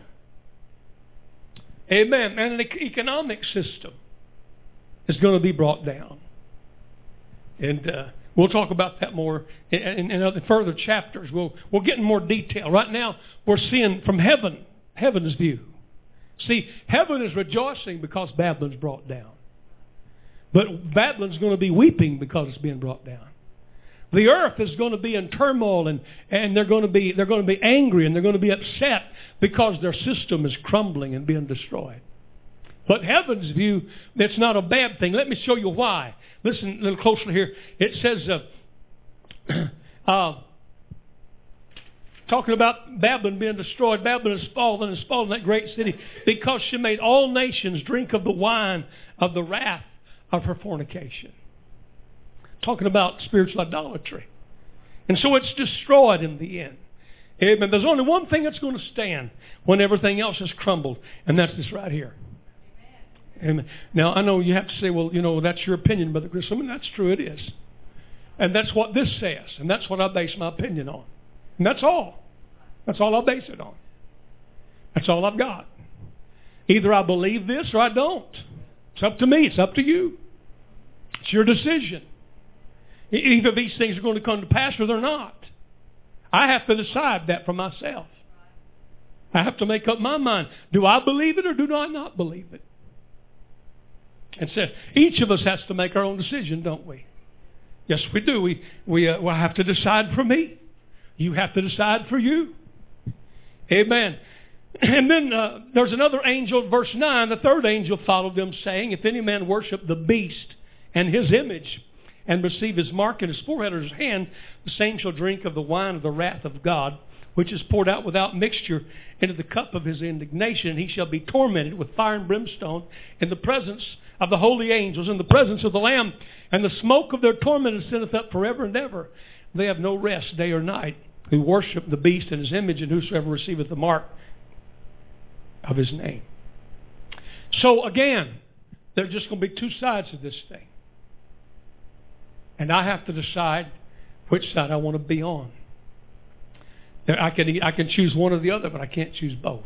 Amen. And an economic system is going to be brought down. And uh, we'll talk about that more in, in, in other further chapters. We'll, we'll get in more detail. Right now, we're seeing from heaven, heaven's view. See, heaven is rejoicing because Babylon's brought down. But Babylon's going to be weeping because it's being brought down. The earth is going to be in turmoil, and, and they're going to be they're going to be angry, and they're going to be upset because their system is crumbling and being destroyed. But heaven's view, that's not a bad thing. Let me show you why. Listen a little closer here. It says, uh, uh, talking about Babylon being destroyed. Babylon is fallen, is fallen, that great city, because she made all nations drink of the wine of the wrath of her fornication. Talking about spiritual idolatry. And so it's destroyed in the end. Amen. There's only one thing that's going to stand when everything else has crumbled, and that's this right here. Amen. Now, I know you have to say, well, you know, that's your opinion, Brother Chris. I mean, that's true, it is. And that's what this says, and that's what I base my opinion on. And that's all. That's all I base it on. That's all I've got. Either I believe this or I don't. It's up to me. It's up to you. It's your decision. Either these things are going to come to pass or they're not. I have to decide that for myself. I have to make up my mind. Do I believe it or do I not believe it? And so each of us has to make our own decision, don't we? Yes, we do. We we uh, will have to decide for me. You have to decide for you. Amen. And then uh, there's another angel, verse nine. The third angel followed them, saying, if any man worship the beast and his image, and receive his mark in his forehead or his hand, the same shall drink of the wine of the wrath of God, which is poured out without mixture into the cup of his indignation. And he shall be tormented with fire and brimstone in the presence of the holy angels, in the presence of the Lamb. And the smoke of their torment ascendeth up forever and ever. They have no rest day or night, who worship the beast and his image, and whosoever receiveth the mark of his name. So again, there's just going to be two sides of this thing. And I have to decide which side I want to be on. I can I can choose one or the other, but I can't choose both.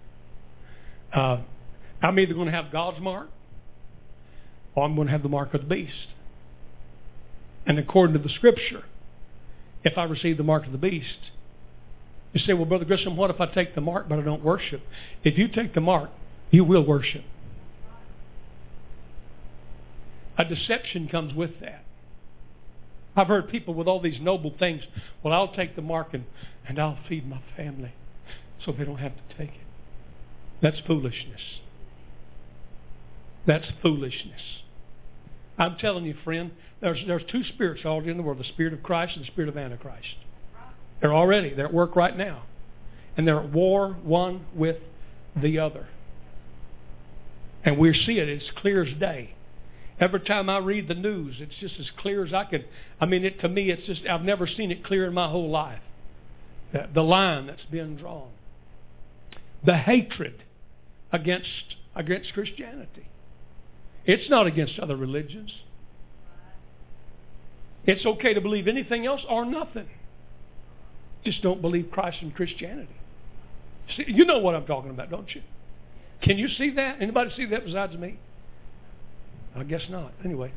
Uh, I'm either going to have God's mark, or I'm going to have the mark of the beast. And according to the Scripture, if I receive the mark of the beast, you say, well, Brother Grissom, what if I take the mark but I don't worship? If you take the mark, you will worship. A deception comes with that. I've heard people with all these noble things, well, I'll take the mark and, and I'll feed my family so they don't have to take it. That's foolishness. That's foolishness. I'm telling you, friend, there's, there's two spirits already in the world, the spirit of Christ and the spirit of Antichrist. They're already, they're at work right now. And they're at war one with the other. And we see it, it's clear as day. Every time I read the news, it's just as clear as I can. I mean, it, to me, it's just, I've never seen it clear in my whole life. The, the line that's being drawn. The hatred against, against Christianity. It's not against other religions. It's okay to believe anything else or nothing. Just don't believe Christ and Christianity. See, you know what I'm talking about, don't you? Can you see that? Anybody see that besides me? I guess not. Anyway.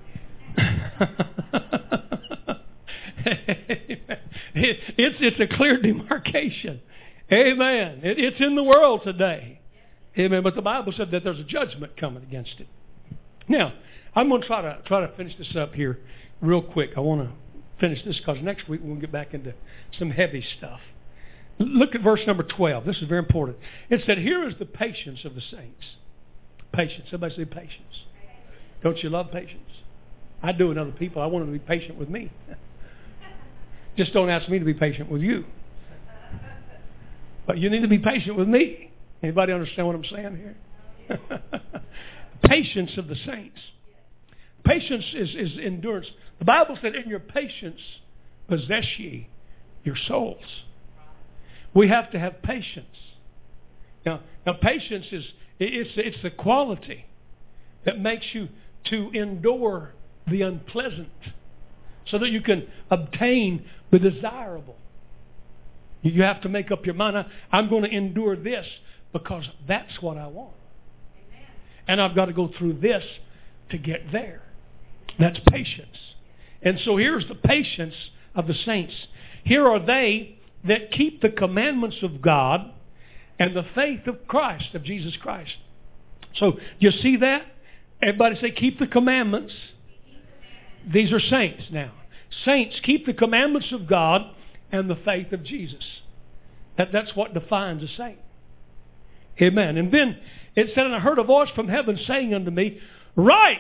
it's, it's a clear demarcation. Amen. It, it's in the world today. Amen. But the Bible said that there's a judgment coming against it. Now, I'm going to try to try to finish this up here real quick. I want to finish this because next week we'll get back into some heavy stuff. Look at verse number twelve. This is very important. It said, here is the patience of the saints. Patience. Everybody say patience. Don't you love patience? I do in other people. I want them to be patient with me. Just don't ask me to be patient with you. But you need to be patient with me. Anybody understand what I'm saying here? Patience of the saints. Patience is, is endurance. The Bible said, in your patience possess ye your souls. We have to have patience. Now, now patience is it's, it's the quality that makes you to endure the unpleasant so that you can obtain the desirable. You have to make up your mind, I, I'm going to endure this because that's what I want. Amen. And I've got to go through this to get there. That's patience. And so here's the patience of the saints. Here are they that keep the commandments of God and the faith of Christ, of Jesus Christ. So you see that? Everybody say, keep the commandments. These are saints now. Saints keep the commandments of God and the faith of Jesus. That, that's what defines a saint. Amen. And then it said, and I heard a voice from heaven saying unto me, write.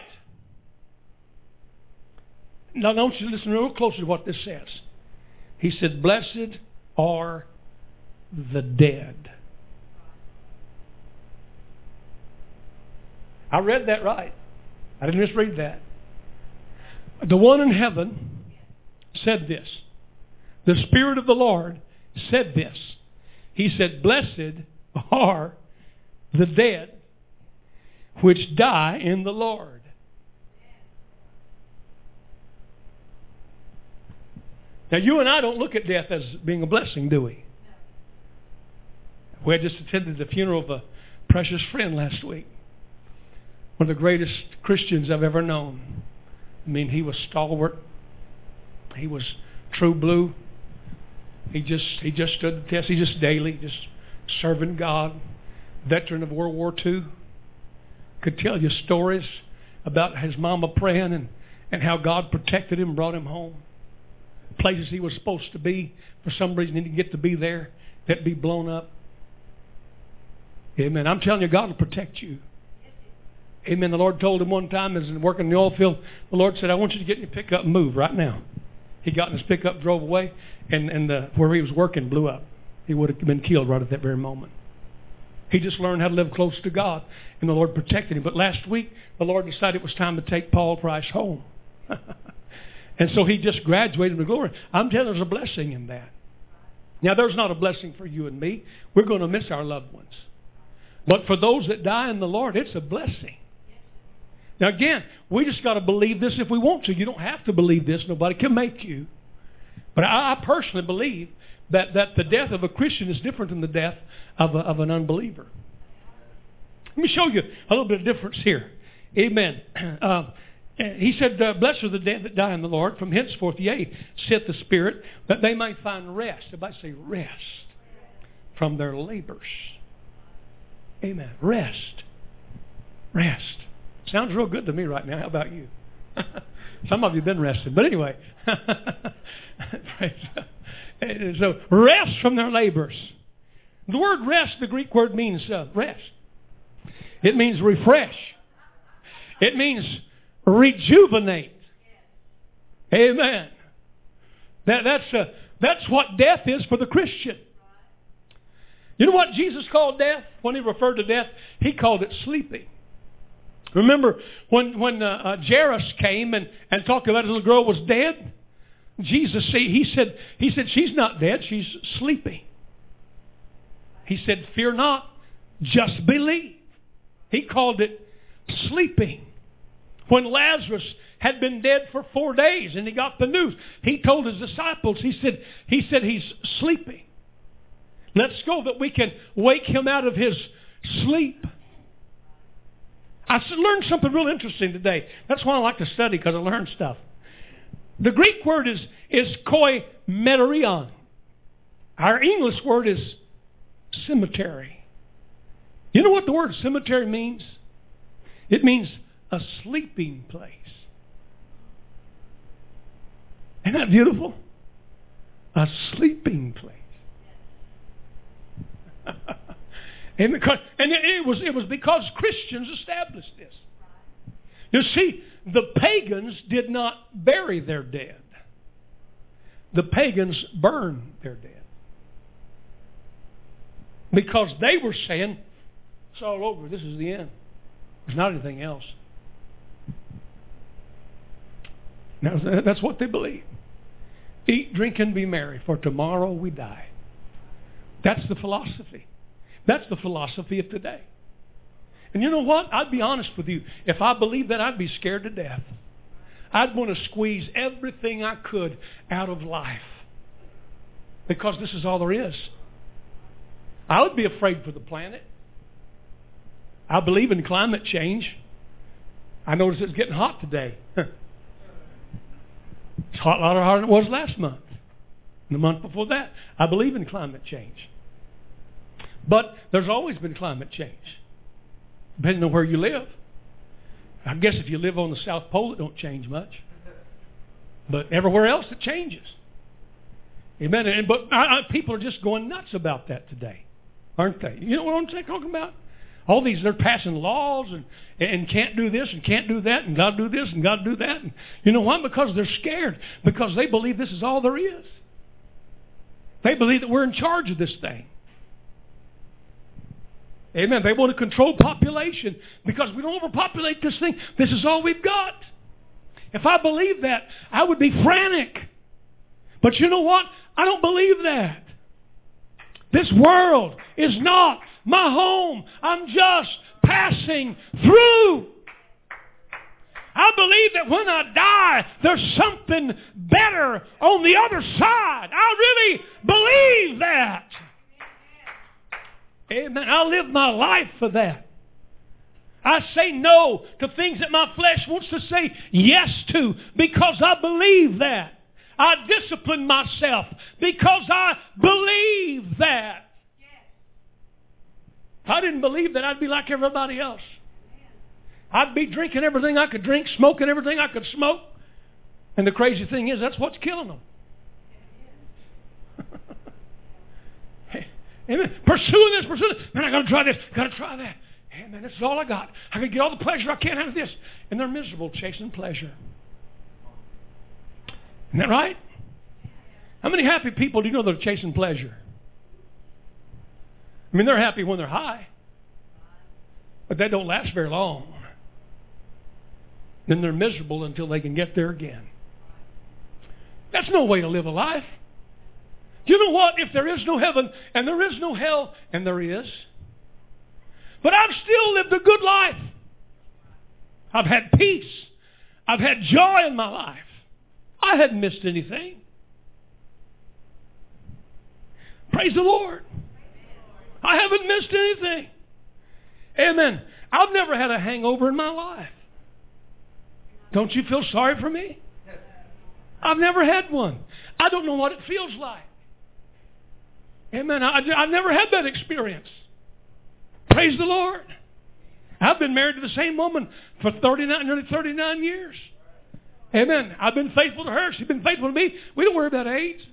Now I want you to listen real closely to what this says. He said, blessed are the dead. I read that right. I didn't misread that. The one in heaven said this. The Spirit of the Lord said this. He said, blessed are the dead which die in the Lord. Now you and I don't look at death as being a blessing, do we? We had just attended the funeral of a precious friend last week. One of the greatest Christians I've ever known. I mean, he was stalwart. He was true blue. He just he just stood the test. He just daily, just serving God. Veteran of World War Two. Could tell you stories about his mama praying and, and how God protected him and brought him home. Places he was supposed to be, for some reason he didn't get to be there. That'd be blown up. Amen. I'm telling you, God will protect you. Amen. The Lord told him one time as he was working in the oil field, the Lord said, I want you to get in your pickup and move right now. He got in his pickup, drove away, and, and the, where he was working blew up. He would have been killed right at that very moment. He just learned how to live close to God, and the Lord protected him. But last week, the Lord decided it was time to take Paul Price home. And so he just graduated to glory. I'm telling you, there's a blessing in that. Now, there's not a blessing for you and me. We're going to miss our loved ones. But for those that die in the Lord, it's a blessing. Now again, we just got to believe this if we want to. You don't have to believe this. Nobody can make you. But I, I personally believe that, that the death of a Christian is different than the death of, a, of an unbeliever. Let me show you a little bit of difference here. Amen. Uh, he said, uh, blessed are the dead that die in the Lord. From henceforth, yea, saith the Spirit, that they might find rest. Everybody say rest from their labors. Amen. Rest. Rest. Sounds real good to me right now. How about you? Some of you have been rested. But anyway. So rest from their labors. The word rest, the Greek word means uh, rest. It means refresh. It means rejuvenate. Amen. That, that's, uh, that's what death is for the Christian. You know what Jesus called death? When he referred to death, he called it sleeping. Remember when, when uh, uh, Jairus came and, and talked about his little girl was dead? Jesus, see, he said, he said, she's not dead, she's sleeping. He said, fear not, just believe. He called it sleeping. When Lazarus had been dead for four days and he got the news, he told his disciples, he said, he said he's sleeping. Let's go that we can wake him out of his sleep. I learned something real interesting today. That's why I like to study, because I learn stuff. The Greek word is, is koimeterion. Our English word is cemetery. You know what the word cemetery means? It means a sleeping place. Isn't that beautiful? A sleeping place. and, because, and it was, it was because Christians established this. You see, the pagans did not bury their dead. The pagans burned their dead. Because they were saying, it's all over, this is the end. There's not anything else. Now, that's what they believe. Eat, drink, and be merry, for tomorrow we die. That's the philosophy. That's the philosophy of today. And you know what? I'd be honest with you. If I believed that, I'd be scared to death. I'd want to squeeze everything I could out of life. Because this is all there is. I would be afraid for the planet. I believe in climate change. I notice it's getting hot today. It's hot, a lot hotter than it was last month. And the month before that. I believe in climate change. But there's always been climate change. Depending on where you live. I guess if you live on the South Pole, it don't change much. But everywhere else, it changes. Amen. And, but I, I, people are just going nuts about that today. Aren't they? You know what I'm talking about? All these, they're passing laws and, and can't do this and can't do that and got to do this and got to do that. And you know why? Because they're scared. Because they believe this is all there is. They believe that we're in charge of this thing. Amen. They want to control population because we don't overpopulate this thing. This is all we've got. If I believed that, I would be frantic. But you know what? I don't believe that. This world is not my home. I'm just passing through. I believe that when I die, there's something better on the other side. I really believe that. Amen. I live my life for that. I say no to things that my flesh wants to say yes to because I believe that. I discipline myself because I believe that. If I didn't believe that, I'd be like everybody else. I'd be drinking everything I could drink, smoking everything I could smoke. And the crazy thing is, that's what's killing them. Amen. Pursuing this, pursuing this. Man, I got to try this. Got to try that. Hey, man, this is all I got. I can get all the pleasure I can out of this. And they're miserable chasing pleasure. Isn't that right? How many happy people do you know that are chasing pleasure? I mean, they're happy when they're high. But they don't last very long. Then they're miserable until they can get there again. That's no way to live a life. You know what? If there is no heaven and there is no hell, and there is, but I've still lived a good life. I've had peace. I've had joy in my life. I hadn't missed anything. Praise the Lord. I haven't missed anything. Amen. I've never had a hangover in my life. Don't you feel sorry for me? I've never had one. I don't know what it feels like. Amen. I, I've never had that experience. Praise the Lord. I've been married to the same woman for thirty-nine, nearly thirty-nine years. Amen. I've been faithful to her. She's been faithful to me. We don't worry about AIDS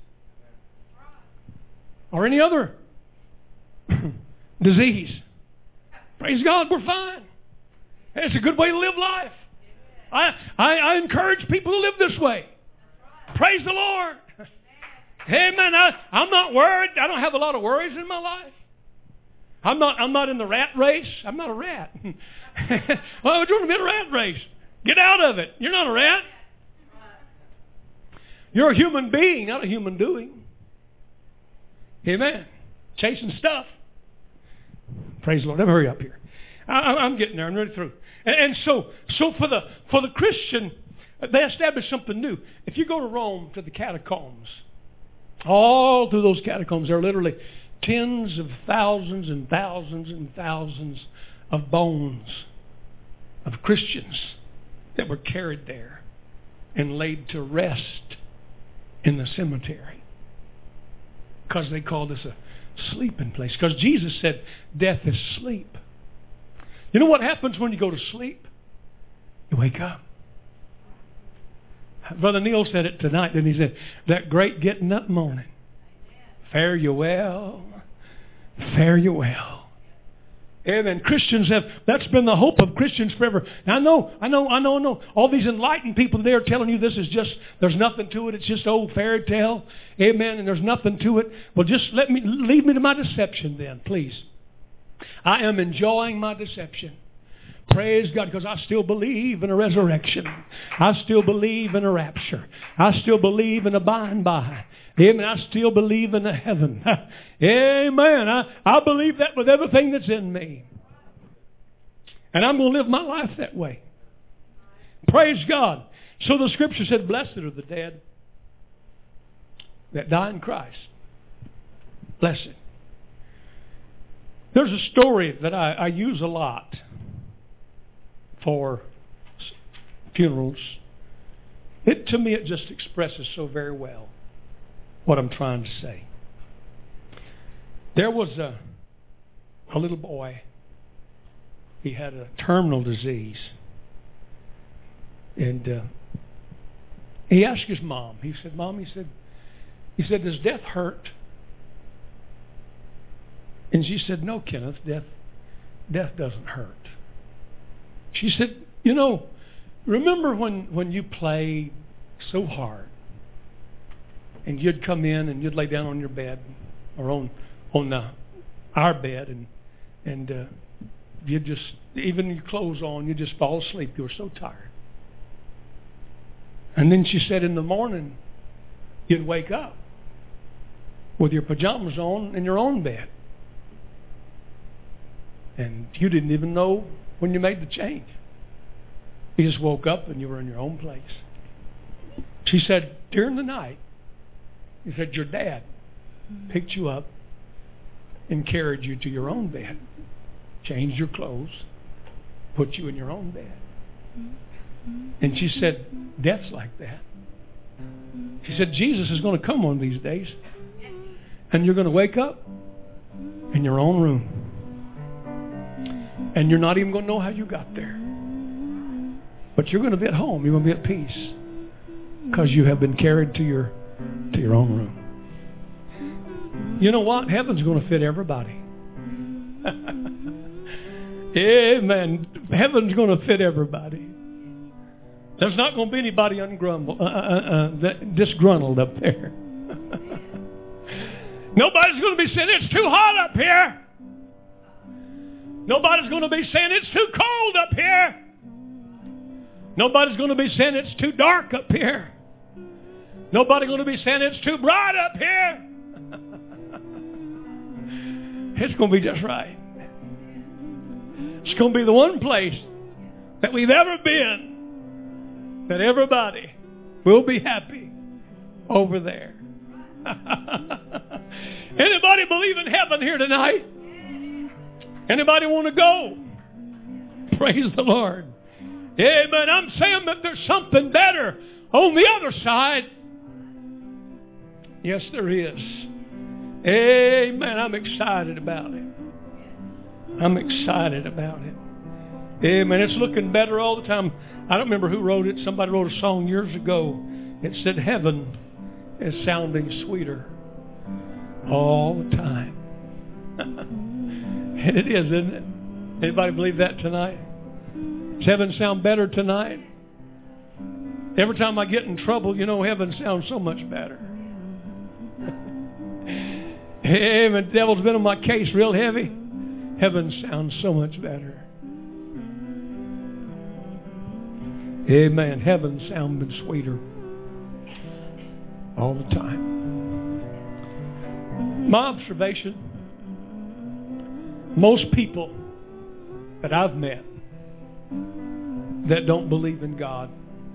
or any other disease. Praise God, we're fine. It's a good way to live life. I, I, I encourage people to live this way. Praise the Lord. Amen. I, I'm not worried. I don't have a lot of worries in my life. I'm not, I'm not in the rat race. I'm not a rat. Why would you want to be in a rat race? Get out of it. You're not a rat. You're a human being, not a human doing. Amen. Chasing stuff. Praise the Lord. Let me hurry up here. I, I'm getting there. I'm ready through. And, and so, so for the for the Christian, they established something new. If you go to Rome, to the catacombs, all through those catacombs, there are literally tens of thousands and thousands and thousands of bones of Christians that were carried there and laid to rest in the cemetery. Because they called this a sleeping place. Because Jesus said death is sleep. You know what happens when you go to sleep? You wake up. Brother Neil said it tonight, didn't he? He said, that great getting up morning. Fare you well. Fare you well. Amen. Christians have, that's been the hope of Christians forever. Now, I know, I know, I know, I know. All these enlightened people today are telling you this is just, there's nothing to it. It's just old fairy tale. Amen. And there's nothing to it. Well, just let me, leave me to my deception then, please. I am enjoying my deception. Praise God, because I still believe in a resurrection. I still believe in a rapture. I still believe in a by and by. Amen. I still believe in a heaven. Amen. I, I believe that with everything that's in me. And I'm going to live my life that way. Praise God. So the scripture said, blessed are the dead that die in Christ. Blessed. There's a story that I, I use a lot for funerals. It, to me, it just expresses so very well what I'm trying to say. There was a, a little boy. He had a terminal disease. And uh, he asked his mom. He said, Mom, he said, he said, does death hurt? And she said, no, Kenneth, death, death doesn't hurt. She said, you know, remember when, when you played so hard and you'd come in and you'd lay down on your bed or on on uh, our bed and and uh, you'd just, even your clothes on, you'd just fall asleep. You were so tired. And then she said in the morning, you'd wake up with your pajamas on in your own bed. And you didn't even know when you made the change. You just woke up and you were in your own place. She said, during the night, he said, your dad picked you up and carried you to your own bed, changed your clothes, put you in your own bed. And she said, death's like that. She said, Jesus is going to come one of these days, and you're going to wake up in your own room. And you're not even going to know how you got there. But you're going to be at home. You're going to be at peace. Because you have been carried to your to your own room. You know what? Heaven's going to fit everybody. Amen. Heaven's going to fit everybody. There's not going to be anybody ungrumbled, uh, uh, uh, disgruntled up there. Nobody's going to be saying it's too hot up here. Nobody's going to be saying it's too cold up here. Nobody's going to be saying it's too dark up here. Nobody's going to be saying it's too bright up here. It's going to be just right. It's going to be the one place that we've ever been that everybody will be happy over there. Anybody believe in heaven here tonight? Anybody want to go? Praise the Lord. Amen. I'm saying that there's something better on the other side. Yes, there is. Amen. I'm excited about it. I'm excited about it. Amen. It's looking better all the time. I don't remember who wrote it. Somebody wrote a song years ago. It said, heaven is sounding sweeter all the time. And it is, isn't it? Anybody believe that tonight? Does heaven sound better tonight? Every time I get in trouble, you know, heaven sounds so much better. Amen. The devil's been on my case real heavy. Heaven sounds so much better. Amen. Heaven sounding sweeter all the time. My observation, most people that I've met that don't believe in God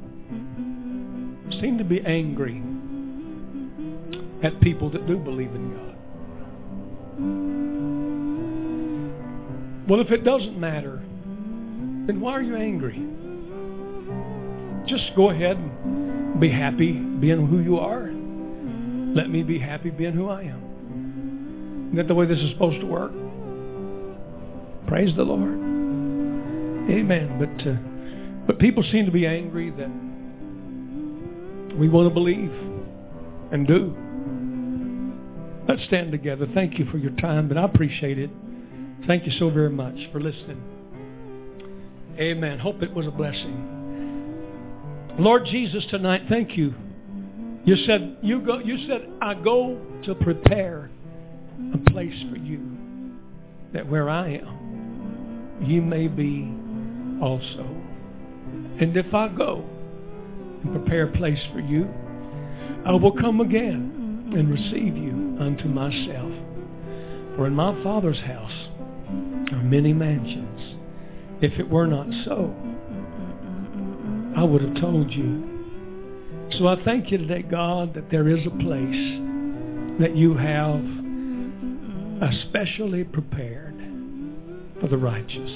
seem to be angry at people that do believe in God. Well, if it doesn't matter, then why are you angry? Just go ahead and be happy being who you are. Let me be happy being who I am. Isn't that the way this is supposed to work? Praise the Lord. Amen. But uh, but people seem to be angry that we want to believe and do. Let's stand together. Thank you for your time, but I appreciate it. Thank you so very much for listening. Amen. Hope it was a blessing. Lord Jesus, tonight, thank you. You said you go. You said I go to prepare a place for you, that where I am, you may be also. And if I go and prepare a place for you, I will come again and receive you unto myself. For in my Father's house are many mansions. If it were not so, I would have told you. So I thank you today, God, that there is a place that you have especially prepared for the righteous.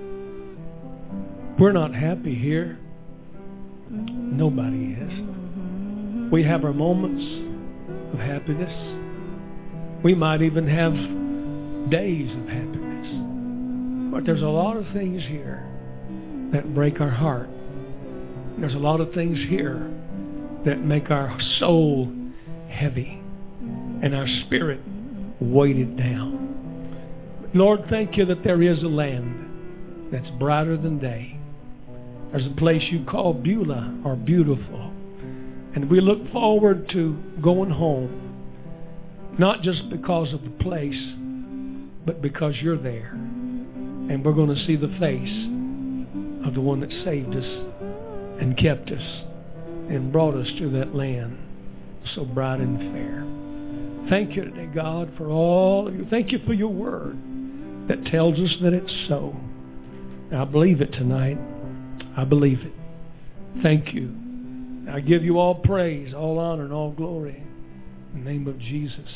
We're not happy here. Nobody is. We have our moments of happiness. We might even have days of happiness. But there's a lot of things here that break our heart. There's a lot of things here that make our soul heavy and our spirit weighted down. Lord, thank you that there is a land that's brighter than day. There's a place you call Beulah, or beautiful. And we look forward to going home, not just because of the place, but because you're there. And we're going to see the face of the one that saved us and kept us and brought us to that land so bright and fair. Thank you today, God, for all of you. Thank you for your word that tells us that it's so. I believe it tonight. I believe it. Thank you. I give you all praise, all honor, and all glory. In the name of Jesus.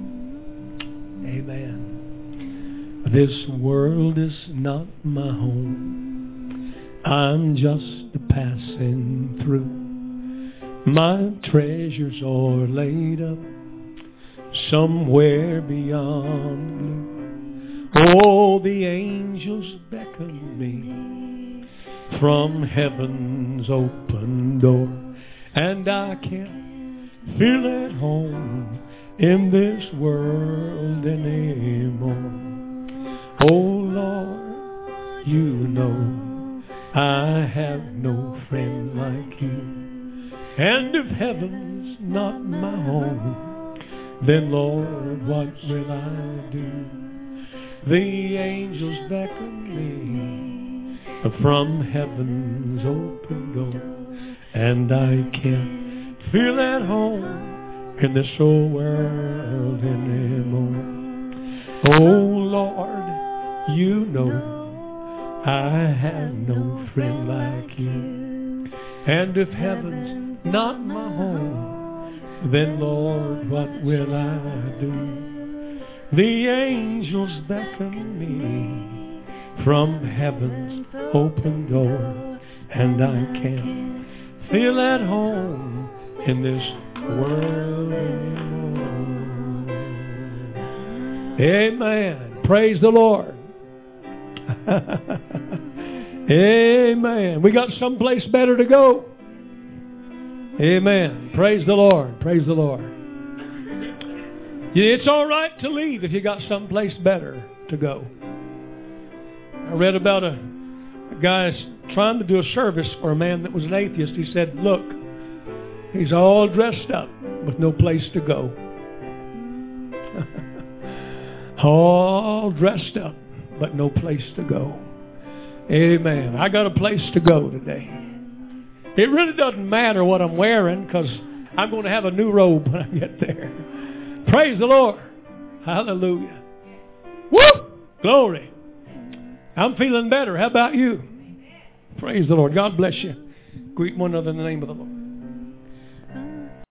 Amen. This world is not my home. I'm just a passing through. My treasures are laid up somewhere beyond blue. Oh, the angels beckon me from heaven's open door, and I can't feel at home in this world anymore. Oh Lord, you know I have no friend like you, and if heaven's not my home, then Lord, what will I do? The angels beckon me from heaven's open door, and I can't feel at home in this old world anymore. Oh Lord, you know I have no friend like you, and if heaven's not my home, then Lord, what will I do? The angels beckon me from heaven's open door, and I can't feel at home in this world anymore. Amen. Praise the Lord. Amen. We got someplace better to go. Amen. Praise the Lord. Praise the Lord. It's all right to leave if you got someplace better to go. I read about a, a guy trying to do a service for a man that was an atheist. He said, look, he's all dressed up with no place to go. All dressed up, but no place to go. Amen. I got a place to go today. It really doesn't matter what I'm wearing because I'm going to have a new robe when I get there. Praise the Lord. Hallelujah. Woo! Glory. I'm feeling better. How about you? Praise the Lord. God bless you. Greet one another in the name of the Lord.